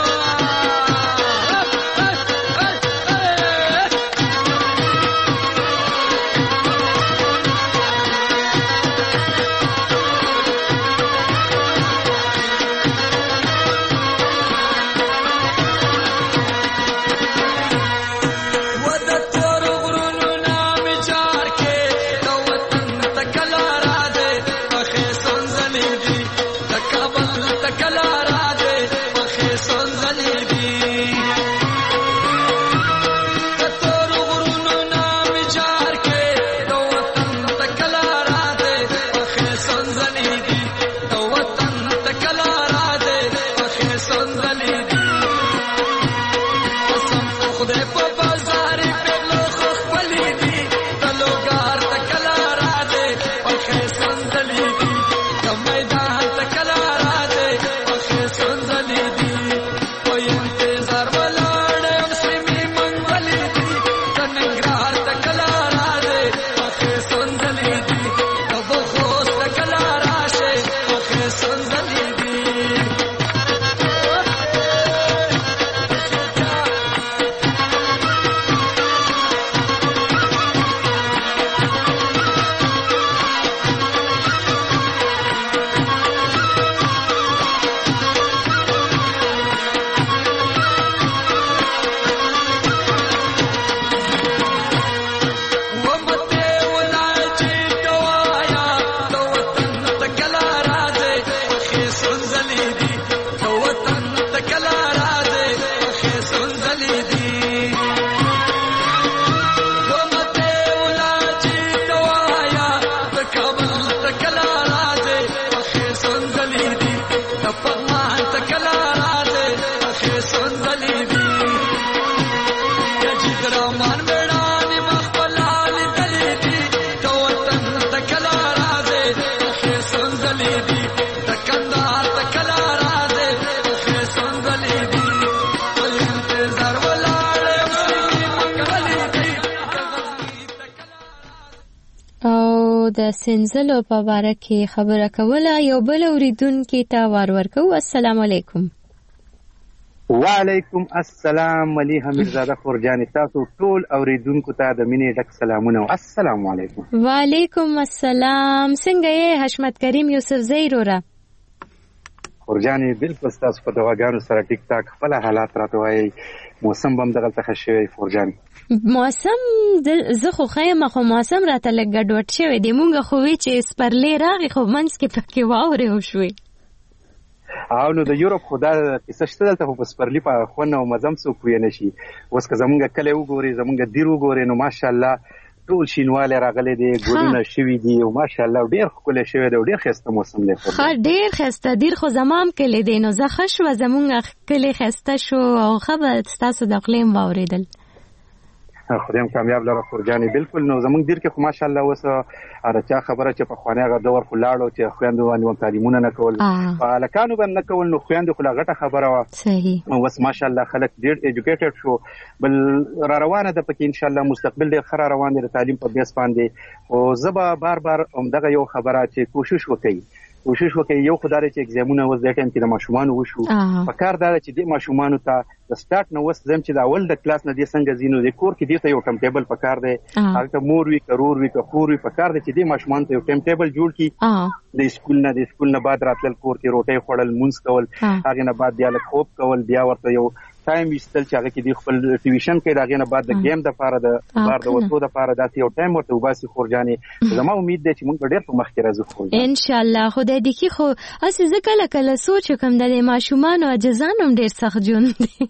Speaker 1: د سنځلو په باره کې خبره کوله. یو بل اوریدونکي ته وار ورکو. السلام علیکم.
Speaker 15: وعلیکم السلام. ملي حمیدزاده خورجاني تاسو ټول اوریدونکو ته د مینې ډک سلامونه. السلام علیکم.
Speaker 1: وعلیکم السلام. څنګه یې حشمت کریم یوسف زئی وروره؟
Speaker 15: خورجاني بالکل تاسو په دواګانو سره ټیک ټاک خپل حالات راته وایي. موسم بم دغه څه شوی خورجاني.
Speaker 1: موسم زه خو خیمه خو موسم راته لږ ګډوډ شوی دی. مونږ خو وی چې سپرلې راغی خو منځ کې پکې واورې وشوې.
Speaker 15: او نو د یورپ خو دا کیسه شته دلته خو په سپرلي په خونه او مزم څوک وی نه شي. اوس که زمونږ کلی وګوري زمونږ دیر وګوري نو ماشاءالله ټول شینواله راغلي دي ګلونه شوي دي او ماشاءالله ډیر ښکلی شوی دی. ډیر ښایسته موسم دی.
Speaker 1: ښه ډیر ښایسته دیر خو زمام کلی دی نو زه ښه شوه زمونږ کلی ښایسته شو او ښه به ستاسو د خولې م واورېدل.
Speaker 15: خدای هم کامیاب لره خورجاني. بالکل نو زمونږ دیر کې خو ماشاءالله اوس هر چا خبره چې پخوانی هغه دور خو لاړو چې خویندو باندې تعلیمونه نه کول په هلکانو باندې نه کول نو خویندو خو لا غټه خبره وه.
Speaker 1: صحیح.
Speaker 15: اوس ماشاءالله خلک ډېر ایجوکیټډ شو. بل را روانه ده پکې انشاءالله مستقبل ډېر ښه را روان دی د تعلیم په بیس باندې. خو زه به بار بار همدغه یو خبره چې کوشش وکړئ کوشش وکړئ یو خو دا دی چې اګزامونه اوس دې ټایم کې د ماشومانو وشو. په کار دا ده چې دې ماشومانو ته د سټارټ نه اوس زم چې د اول د کلاس نه دې څنګه ځي نو د کور کې دې ته یو ټایم ټیبل په کار دی. هلته مور وي که رور وي که خور وي په کار دی چې دې ماشومانو ته یو ټایم ټیبل جوړ کړي. د سکول نه د سکول نه بعد راتلل کور کې روټۍ خوړل لمونځ کول هغې نه بعد بیا لږ خوب کول بیا ورته یو ټایم ویستل چې هغه کې د خپل ټیویشن کوي د هغې نه بعد د گیم دپاره د بار د وتو دپاره داسې یو ټایم ورته وباسي خورجانې. زما امید دی چې موږ به ډېر په مخکې راځو خورجانې
Speaker 1: انشاءالله. خدای دې کړي. خو هسې زه کله کله سوچ وکړم د دې ماشومانو عجزان هم ډېر سخت ژوند دی.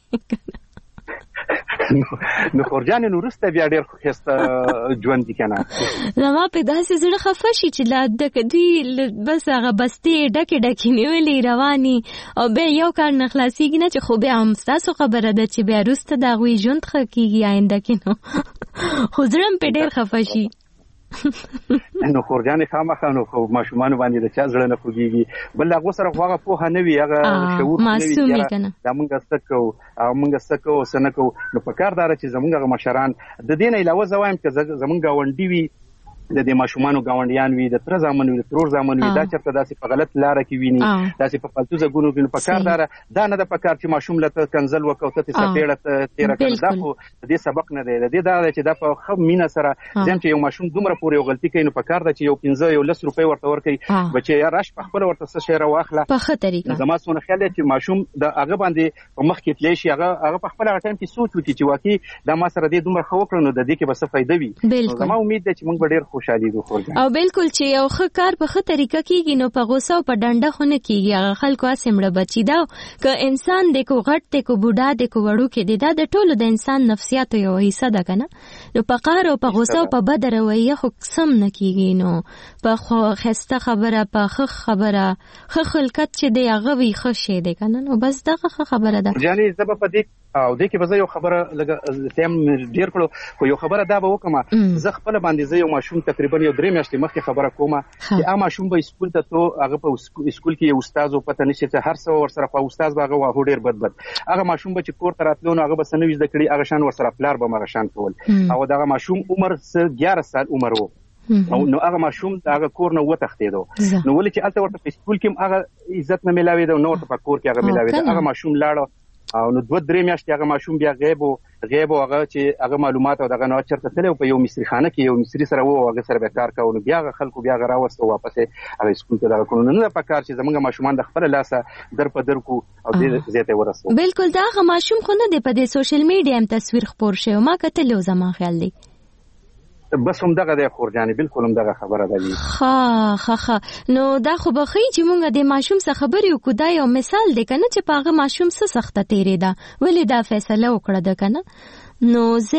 Speaker 15: نو خورجانې نو وروسته بیا ډېر ښایسته ژوند دي که نه.
Speaker 1: زما په داسې زړه خفه شي چې لا دکه دوی بس هغه بستې ډکې ډکې نیولې روانې او بیا یو کار نه خلاصېږي نه چې خو بیا هم ستاسو خبره ده چې بیا وروسته د هغوی ژوند ښه کېږي آینده کې نو خو زړه م پرې ډېر خفه شي.
Speaker 15: نو خورجانې خامخا نو خو ماشومانو باندې د چا زړه نه خوږېږي. بل هغو سره خو هغه پوهه نه وي هغه شعور نه وي دا مونږ څه کوو او مونږ څه کوو څه نه کوو. نو په کار دا ده چې زمونږ هغه مشران د دې نه علاوه زه وایم که زمونږ ګاونډي وي د دې ماشومانو ګاونډیان وي د تره زامن وي د ترور زامن وي دا چېرته داسې په غلط لاره کې ویني داسې په فالتو ځګونو کې نو په کار دا دا نه ده په کار چې ماشوم له ته کنځل وکړه او ته ترې څپېړه تېره کړه. دا خو د دې سبق نه دی. د دې دا ده چې دا په ښه مینه سره ځم چې یو ماشوم دومره پورې یو غلطي کوي نو په کار ده چې یو پنځه یو لس روپۍ ورته ورکوي بچې یا راش په خپله ورته څه شی راواخله
Speaker 1: په ښه طریقه.
Speaker 15: زما څونه خیال دی چې ماشوم د هغه باندې په مخ کې تللی شي هغه هغه په خپل هغه ټایم کې سوچ وکړي چې واقعي دا ما سره دې دومره ښه وکړه نو د دې کې به څه فایده وي. زما امید دی چې موږ به ډېر خوشحالېږو خورجانې.
Speaker 1: او بالکل چې یو ښه کار په ښه طریقه کېږي نو په غوسه او په ډنډه خو نه کېږي. هغه خلکو هسې مړه بچي دا که انسان دی که غټ دی که بوډا دی که وړوکی دی دا د ټولو د انسان نفسیاتو یو حصه ده که نه. نو په قهر او په غوسه او په بده رویه خو سم نه کېږي. نو په ښایسته خبره په ښه خبره ښه خلقت چې دی هغه وي ښه شی دی که نه. نو بس دغه ښه خبره ده.
Speaker 15: جانې زه به په دې او دې کې به زه یو خبره لږه ټایم ډېر کړو خو یو خبره دا به وکړم زه خپله باندې زه یو ماشوم تقریبا یو درې میاشتې مخکې خبره کومه چې هغه ماشوم به سکول ته تو هغه په سکول کې یو استاد و پته نشي چې هر څه ورسره خو استاد به هغه واهو ډېر بد بد هغه ماشوم به چې کور ته راتلو نو هغه به څه نه وي زده کړي هغه شان ورسره پلار به هم هغه شان کول او دغه ماشوم عمر څه ګیاره سال عمر و او نو هغه ماشوم هغه کور نه وتښتېدو نو ولې چې هلته ورته په سکول کې هم هغه عزت نه میلاوېده نو ورته په کور کې هغه میلاوېده هغه ماشوم لاړه او نو دوه درې میاشتې هغه ماشوم بیا غیب و غیب و هغه چې هغه معلومات او دغه نه چېرته تللی و په یو مصري خانه کې یو مصري سره و هغه سره به کار کوو نو بیا هغه خلکو بیا هغه راوسته واپس یې هغه سکول ته دغه کړو نو نه ده په کار چې زموږ ماشومان د خپله لاسه در په در کړو او دې ځای ته یې ورسوو.
Speaker 1: بلکل دا هغه ماشوم خو نه دی په دې سوشل میډیا هم تصویر خپور شوی ما کتلی و زما خیال دی
Speaker 15: بس هم دغه دی خورجانې بالکل هم دغه خبره ده.
Speaker 1: ښه ښه ښه نو دا خو به ښیي چې مونږ د ماشوم څه خبرې وکړو دا یو مثال دی که نه چې په هغه ماشوم څه سخته تېرېده ولې دا فیصله وکړه ده که نه نو زه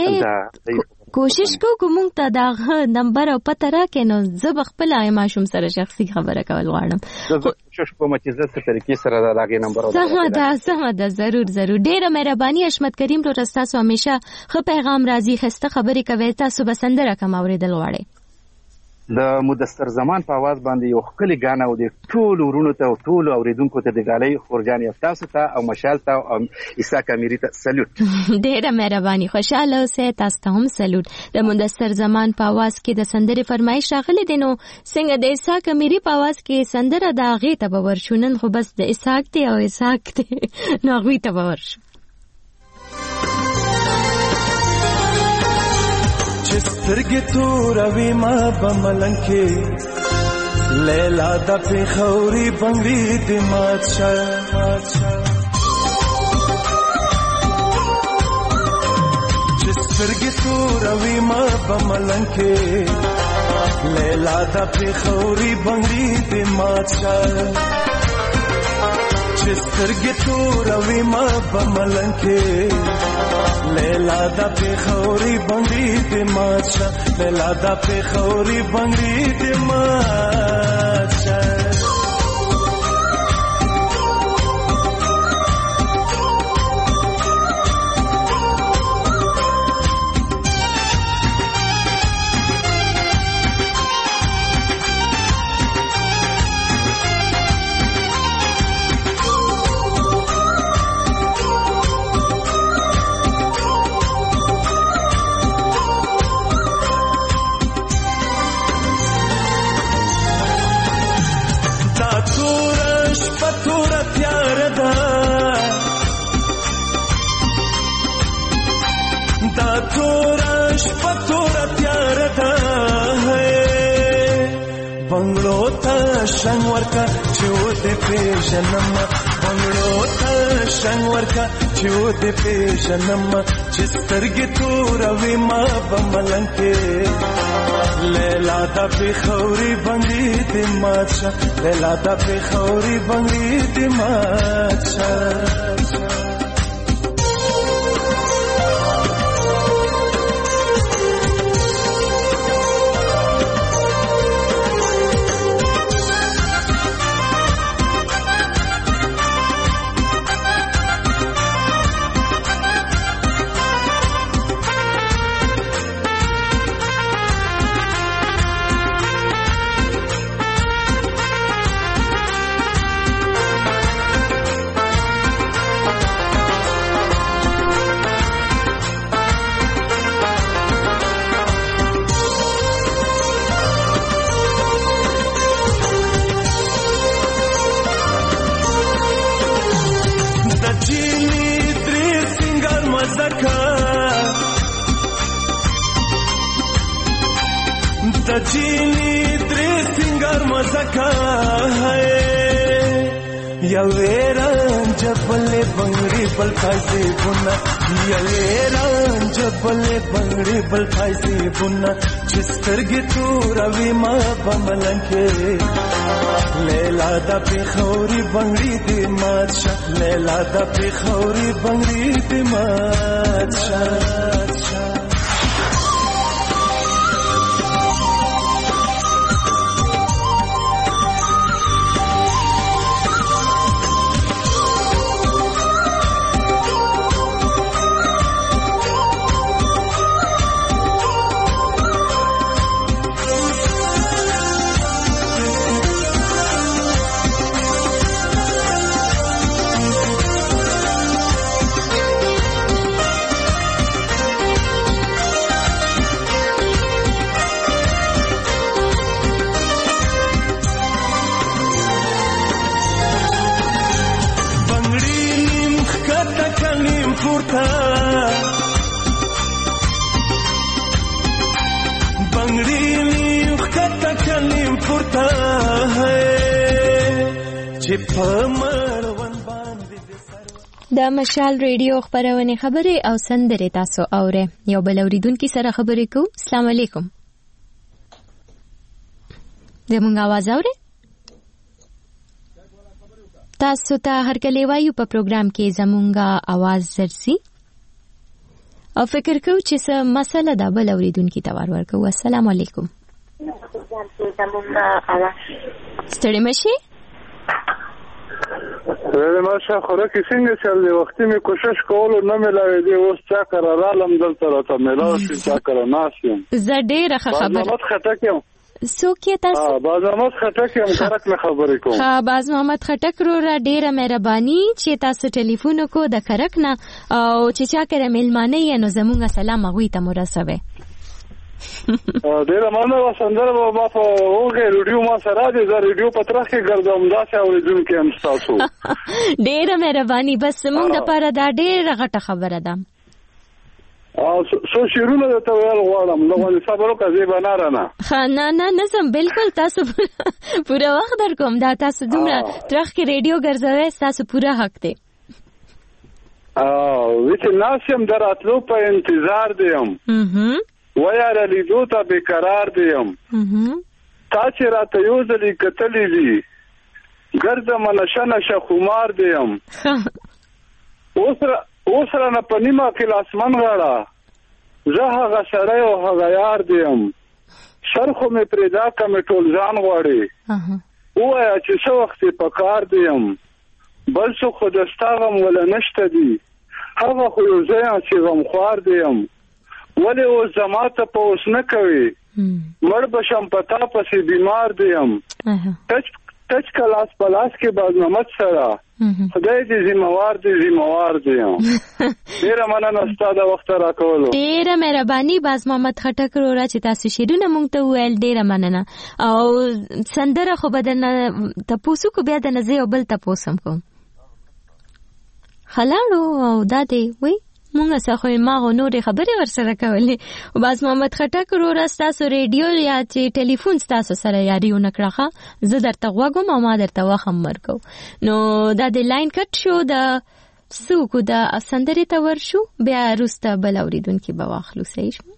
Speaker 1: کوشش کوو که مونږ ته د هغه نمبر او پته راکړې نو زه به خپله ماشوم سره شخصي خبره کول غواړم.
Speaker 15: کوشش کوم چې زه څه طریقې سره د هغې نمبر
Speaker 1: سمه ده سمه ده ضرور ضرور. ډېره مهرباني حشمت کریم وروره ستاسو همیشه ښه پیغام راځي ښایسته خبرې کوئ تاسو به سندره کوم اورېدل غواړئ؟
Speaker 15: د مدثر زمان په आवाज باندې یو خپل غانا او د ټول ورونو ته او ټول اوریدونکو ته د ډالۍ خورجان تاسو ته او مشال ته او اسحاق امیری ته سلوټ.
Speaker 1: ډیره مهرباني، خوشاله اوسئ. تاسو ته هم سلوټ. د مدثر زمان په आवाज کې د سندرې فرمایش راغلی دی، نو څنګه د اسحاق امیری په आवाज کې سندره د هغې ته به ورشو. نن خو بس د اسحاق دی او اسحاق دی، نو هغوی ته به ورشو.
Speaker 11: سترګې توروي ما به ملنګ کې لیلا د پېښوري بنګړي دې مات شه. چې سترګې توروي ما به ملنګ کې لیلا د پېښوري بنګړي دې مات شه. چې سترګې توروي ما به ملنګ کې لیلا دا پېښوري بنګړي دې مات شه. لیلا دا پېښوري بنګړي دې مات شه. بنگلو تا شنگ ورکا چو دے پیشنم، بنگلو تا شنگ ورکا چو دے پیشنم. چس ترگی تو روی ما بملنگ کے لیلا دا پېښوري بنګړي دې مات شه. لیلا دا پېښوري بنګړي دې مات شه. تجینی درې سنگار مزکا ہے یا ویران جبل بنگړي بل پایسي بنا، یا ویران جبل بنگړي بل پایسي بنا. چې سترګې توروي ما بملنګ کې لیلا دا پېښوري بنگړي دې مات شه. لیلا دا پېښوري بنگړي دې مات شه.
Speaker 1: د مشال ریډیو خبرونه خبرې او سندرې تاسو اورئ. یو بل اوریدونکو سره خبرې کوو. السلام علیکم. زموږ आवाज اورئ؟ تاسو ته هر کله وایو په پروګرام کې زموږ आवाज زرسي او فکر کوو چې څه مسله ده بل اوریدونکو ته ور ورکو. السلام علیکم. ستړي مشي؟
Speaker 16: زه ماشه خوراکي څنګه چل دی؟ وختي می کوشش کولو نه ملاوي دی، اوس چا کرا رالم دلته راته ملاو شي، چا کرا ناسیم.
Speaker 1: زه ډېره ښه خبر
Speaker 16: محمد خټک یم.
Speaker 1: څوک یې تاسو؟
Speaker 16: باز محمد خټک یم، کرک نه خبرې کوم.
Speaker 1: ها باز محمد خټک وروره ډیره مهرباني چې تاسو ټلیفون وکړو د کرک نه، او چې چا کړه میلمانه یې نو زمونږ سلام هغوی ته مو رسوئ.
Speaker 16: ډیره مننه. سندره به ما په هغې ریډیو ما سره دی، زه ریډیو په طرف کې ګرځم، داسې اورېدونکی یم ستاسو.
Speaker 1: ډیره مهرباني، بس زمونږ دپاره دا ډیره غټه خبره ده.
Speaker 16: څو شعرونه درته ویل غواړم، د غونې صبر وکړه زیبا نارنه.
Speaker 1: نه نه نظم بالکل تاسو پوره وخت در کوم، دا تاسو دومره ترخ کې ریډیو ګرځوئ، ستاسو پوره حق دی.
Speaker 16: وی چې ناست یم د راتلو په انتظار دیم، ویاره لیدو ته بېقرار دیم، تا چې راته یو ځلې کتلې دي ګرځمه نشه نشه خمار دیم. اوس رانه په نیمه کې لاسمن غاړه، زه هغه سړی او هغه یار دیم، سر خو مې پرېدا که مې ټول ځان غواړې، ووایه چې څه وخت یې په کار دیم، بل څوک خو د ستا غم وله نشته دي، هغه خو یو ځای یم چې غمخوار دیم، ولې اوس زما ته په اوس نه کوي، مړ به شم په تا پسې بیمار دیم. ټچ کلاس په لاس کې باز محمد سره، خدای دې ذمہوار دې ذمہوار دیم. ډیره مننه ستا د وخت راکولو.
Speaker 1: ډیره مهرباني باز محمد خټک وروره چې تاسو شعرونه مونږ ته وویل، ډیره مننه. او سندره خو به درنه تپوس وکړو، بیا درنه زه یو بل تپوس هم کوم. خلاړو او دا دی وی مونږه څه خو ما غو نورې خبرې ورسره کولې. باز محمد خټک وروره ستاسو ریډیو یا چې ټلیفون ستاسو سره یاري ونه کړه، زه درته غوږ او ما درته وخت هم ورکو. نو دا د لاین کټ شو، د څوک د سندرې ته ورشو، بیا وروسته بل اورېدونکي به واخلو. صحیح شو؟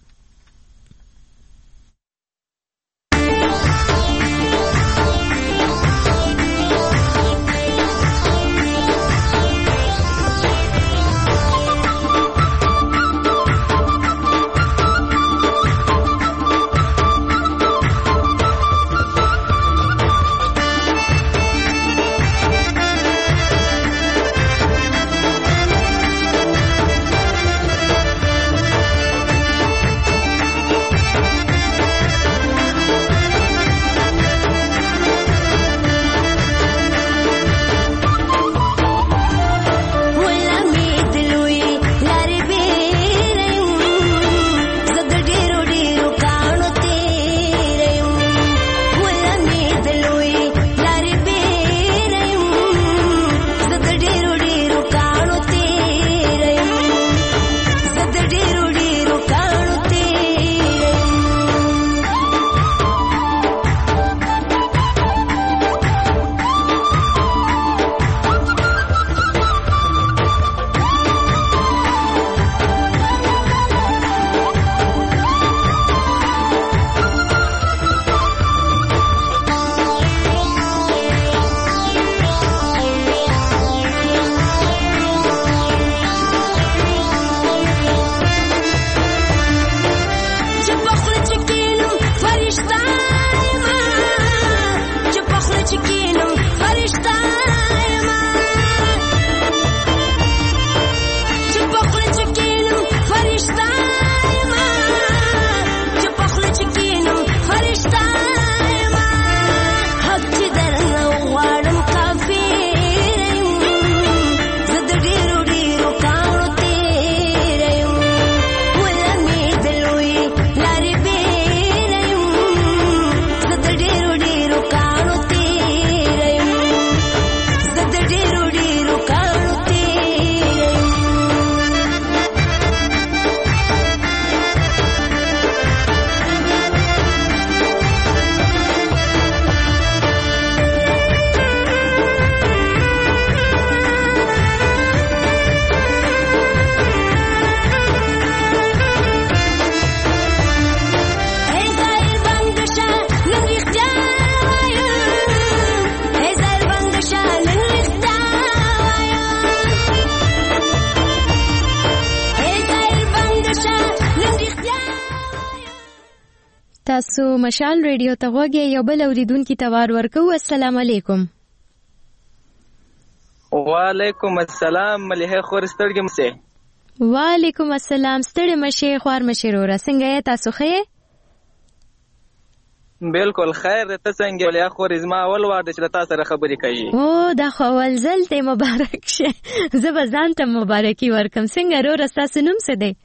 Speaker 1: تاسو مشال ریډیو ته غوږی، یو بل اوریدونکي ته وار ورکو. السلام علیکم.
Speaker 7: وعلیکم السلام. مليحه خور ستړګم سه.
Speaker 1: وعلیکم السلام. ستړې مشه خوار مشه وروره، څنګه یې تاسو ښه؟
Speaker 7: بالکل خیر ته څنګه ولیا خو رزما اول وار د چې تاسو سره خبرې کوي
Speaker 1: او دا خو اول ځل ته مبارک شه زه به ځان ته مبارکي ورکم څنګه رو رستاسو نوم څه دی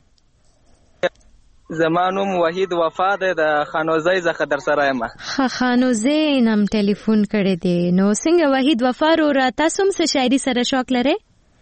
Speaker 7: زمانوم وحید وفا ده د خانوزی زخه در سره یم
Speaker 1: خ خانوزی نم ټلیفون کړی دی نو څنګه وحید وفا رو را تاسو هم څه شاعري سره شوق لرئ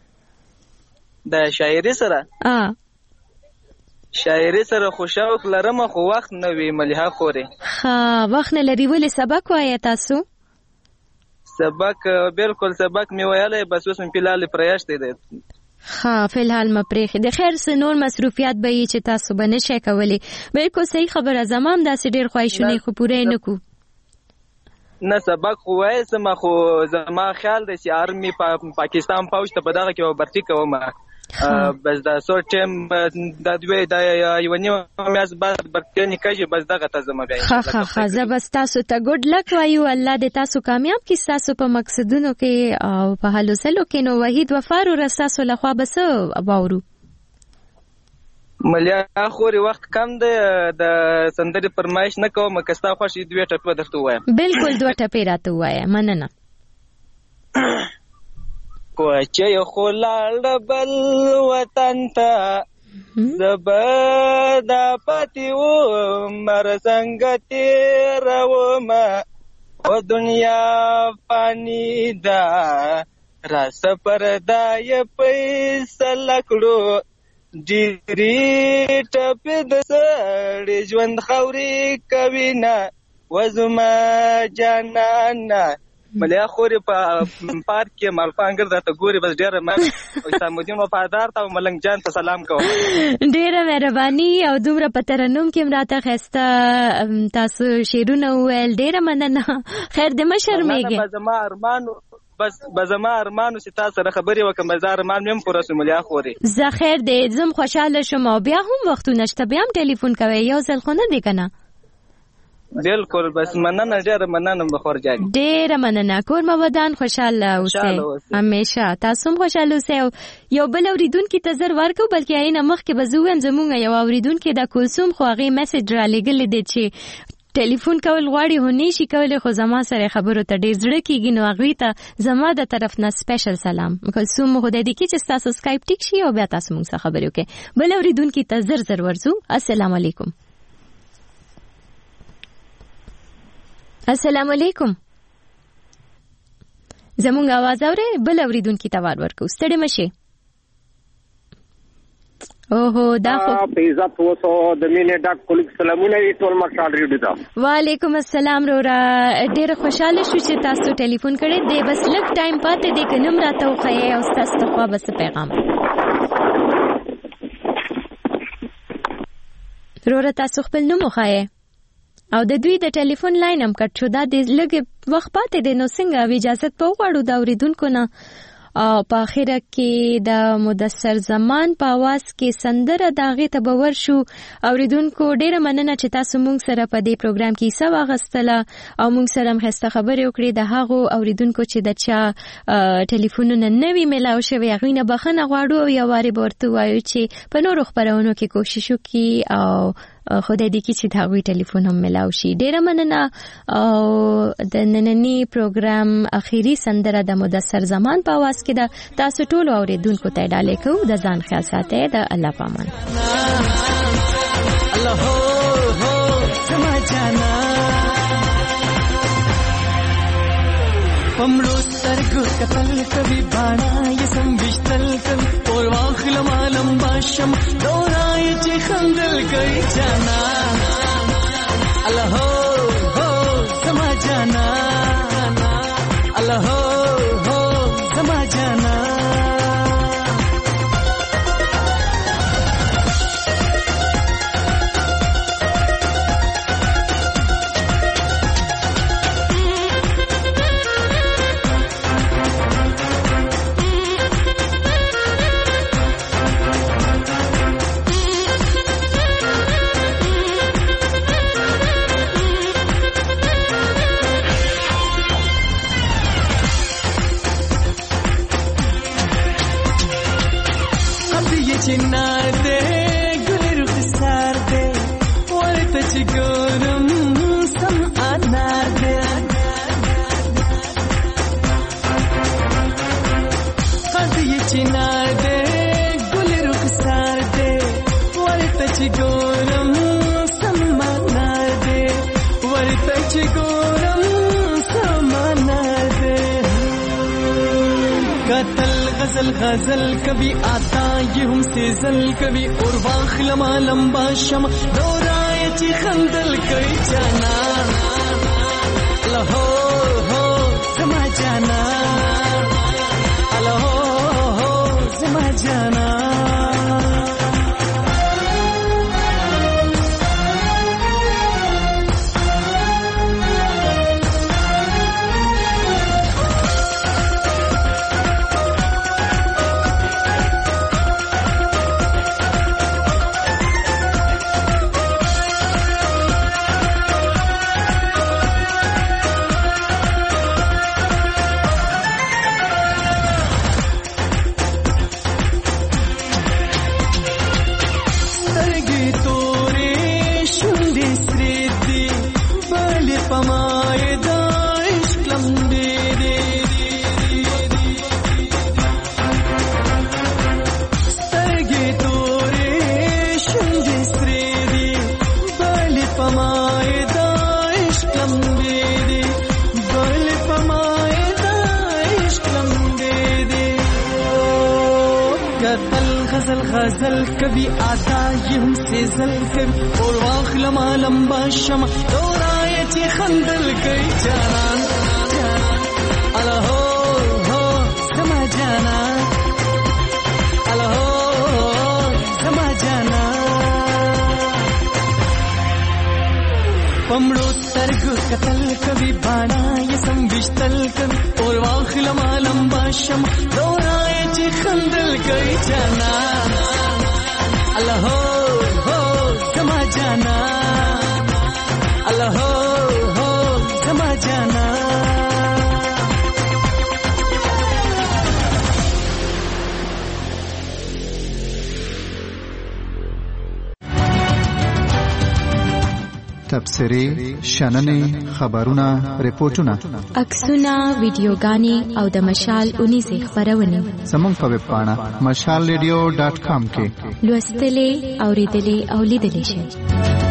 Speaker 7: د شاعري سره
Speaker 1: ا
Speaker 7: شاعري سره خو شوق لرم خو وخت نه وی مليها خوري
Speaker 1: ها وخت نه لري ولې سبق وایي تاسو
Speaker 7: سبق بالکل سبق می ویاله بس اوس په لاله پرېشته دي
Speaker 1: ها فلحال م پرېخ د خیر س نور مصروفیات به چې تاسو به نشئ کولی بالکل صحیح خبره زمام داسې ډېر خواهشونه خو پوره نه کو
Speaker 7: نه سبق خو وای سم خو زما خیال دی چې آرمي پاکستان پوج ته په دغه کې ورتي کوم بس دا سو ټیم د دوی د یو نیو میاس بعد برتنی کوي بس دغه ته زما بیا
Speaker 1: ها ها ها زه بس تاسو ته ګډ لک وایو الله دې تاسو کامیاب کړي تاسو په مقصدونو کې او په حالو سلو کې نو وحید وفار او رساسو لخوا بس باورو
Speaker 7: ملیا خوري وخت کم دی د سندري پرمایش نه کوم کستا خوشي دوی ټپه درته وایم
Speaker 1: بالکل دوه ټپه راته وایم مننه
Speaker 7: کوچې خو لاړ بل وطن ته زبدا پاتیو مر څنګه تیرومه او دنیا فانی دا را سپردای پیسل کړو ډیری ټپ د سړي ژوند خوري کوي نه وزما جانانا ملیا خوري په پارک کې مالپانګر درته ګوري بس ډیره مې او سمودین وفادار ته ملنګ جان ته سلام کوم
Speaker 1: ډیره مهرباني او دومره پترنوم کې مراته خسته تاسو شیرونه ویل ډیره مننه خیر دې مشرمېږي
Speaker 7: زما ارمانو بس بزما ارمانو چې تاسو سره خبرې وکم بازار ارمان مې پوره سو ملیا خوري
Speaker 1: زه خیر دې زم خوشاله شوم بیا هم وختونه شته بیا هم ټلیفون کوي یو ځل خو نه دی کنه
Speaker 7: بالکل بس مننه ډیره مننه بخور جان
Speaker 1: ډیره مننه کور مو ودان خوشاله اوسئ همیشه تاسو هم خوشاله اوسئ یو بل اوریدونکو ته زر ورکو بلکې عین مخ کې بزوم زمونږ یو اوریدونکو د کوسوم خو هغه میسج را لګل دي چې ټلیفون کول غواړي هونی شي کول خو زما سره خبرو ته ډیر زړه کیږي نو هغه ته زما د طرف نه سپیشل سلام کوسوم خو د دې کې چې تاسو سکایپ ټیک شي او بیا تاسو موږ سره خبرې وکړي بل اوریدونکو ته زر زر ورزو السلام علیکم السلام علیکم زمونږ आवाज اورئ بل اوریدونکو ته وار ورکو ستړي مشه اوهو دا خو
Speaker 17: په عزت وسو د مینې ډاک کولیک سلامونه ټول مشال ریډو دا
Speaker 1: وعلیکم السلام رورا ډیر خوشاله شو چې تاسو ټلیفون کړی دی بس لږ ټایم پاتې دی کنم راته وخی او تاسو ته بس پیغام رورا تاسو خپل نوم وخی او د دوی د ټلیفون لاین هم کټ شو دا د لږ وخت پاتې دی نو څنګه اجازه په وغواړو دا اوریدونکو نه او په اخره کې د مدثر زمان په आवाज کې سندره داغه ته باور شو اوریدونکو ډیره مننه چې تاسو مونږ سره په دې پروګرام کې حصہ واغستله او مونږ سره هم خسته خبرې وکړې د هغو اوریدونکو چې د چا ټلیفونونه نوي ملاو شوی هغه نه بخنه غواړو او یو واری ورته وایو چې په نورو خبرونو کې کوشش وکړي او خدای دې کې چې دا وی ټلیفون هم ملاو شي ډیره مننه او د نننی پروګرام اخیری سندره د مدثر زمان په आवाज کې دا تاسو ټول اوریدونکو ته ډالې کوو د ځان خیال ساتئ د الله پامان الله هو هو سما جانا
Speaker 11: پمړو سترګو کتل کوي باڼه یې سم وشتل کوي اور واخل مالم باشم دورای چې خندل کوي جانا الله هو هو سما جانا الله هو هو سما جانا
Speaker 18: غزل غزل कभी आता ये हमसे जल कभी और वाखलमा लंबा शम दोराए ची खंदल कई जाना लहो हो समा जाना लहो हो समा जाना غزل कभी आता ये हमसे जल कभी और वाखलमा लंबा शम दोराए ची खंदल कई जाना अलहो हो समा जाना अलहो हो समा जाना पमड़ो तरग कतल कभी बाणा ये संविष्टल कभी और वाखलमा लंबा शम दोराए ची खंदल कई जाना अलहो हो समा जाना अलहो हो समा जाना
Speaker 19: تبصرې شننې خبرونه ریپورتونه
Speaker 1: عکسونه ویډیوګانې او د مشال اونیزه خبرونه
Speaker 19: زموږ په ویب پاڼه مشال ریډیو ډاټ کام کې
Speaker 1: لوستلې اوریدلې او لیدلې شئ.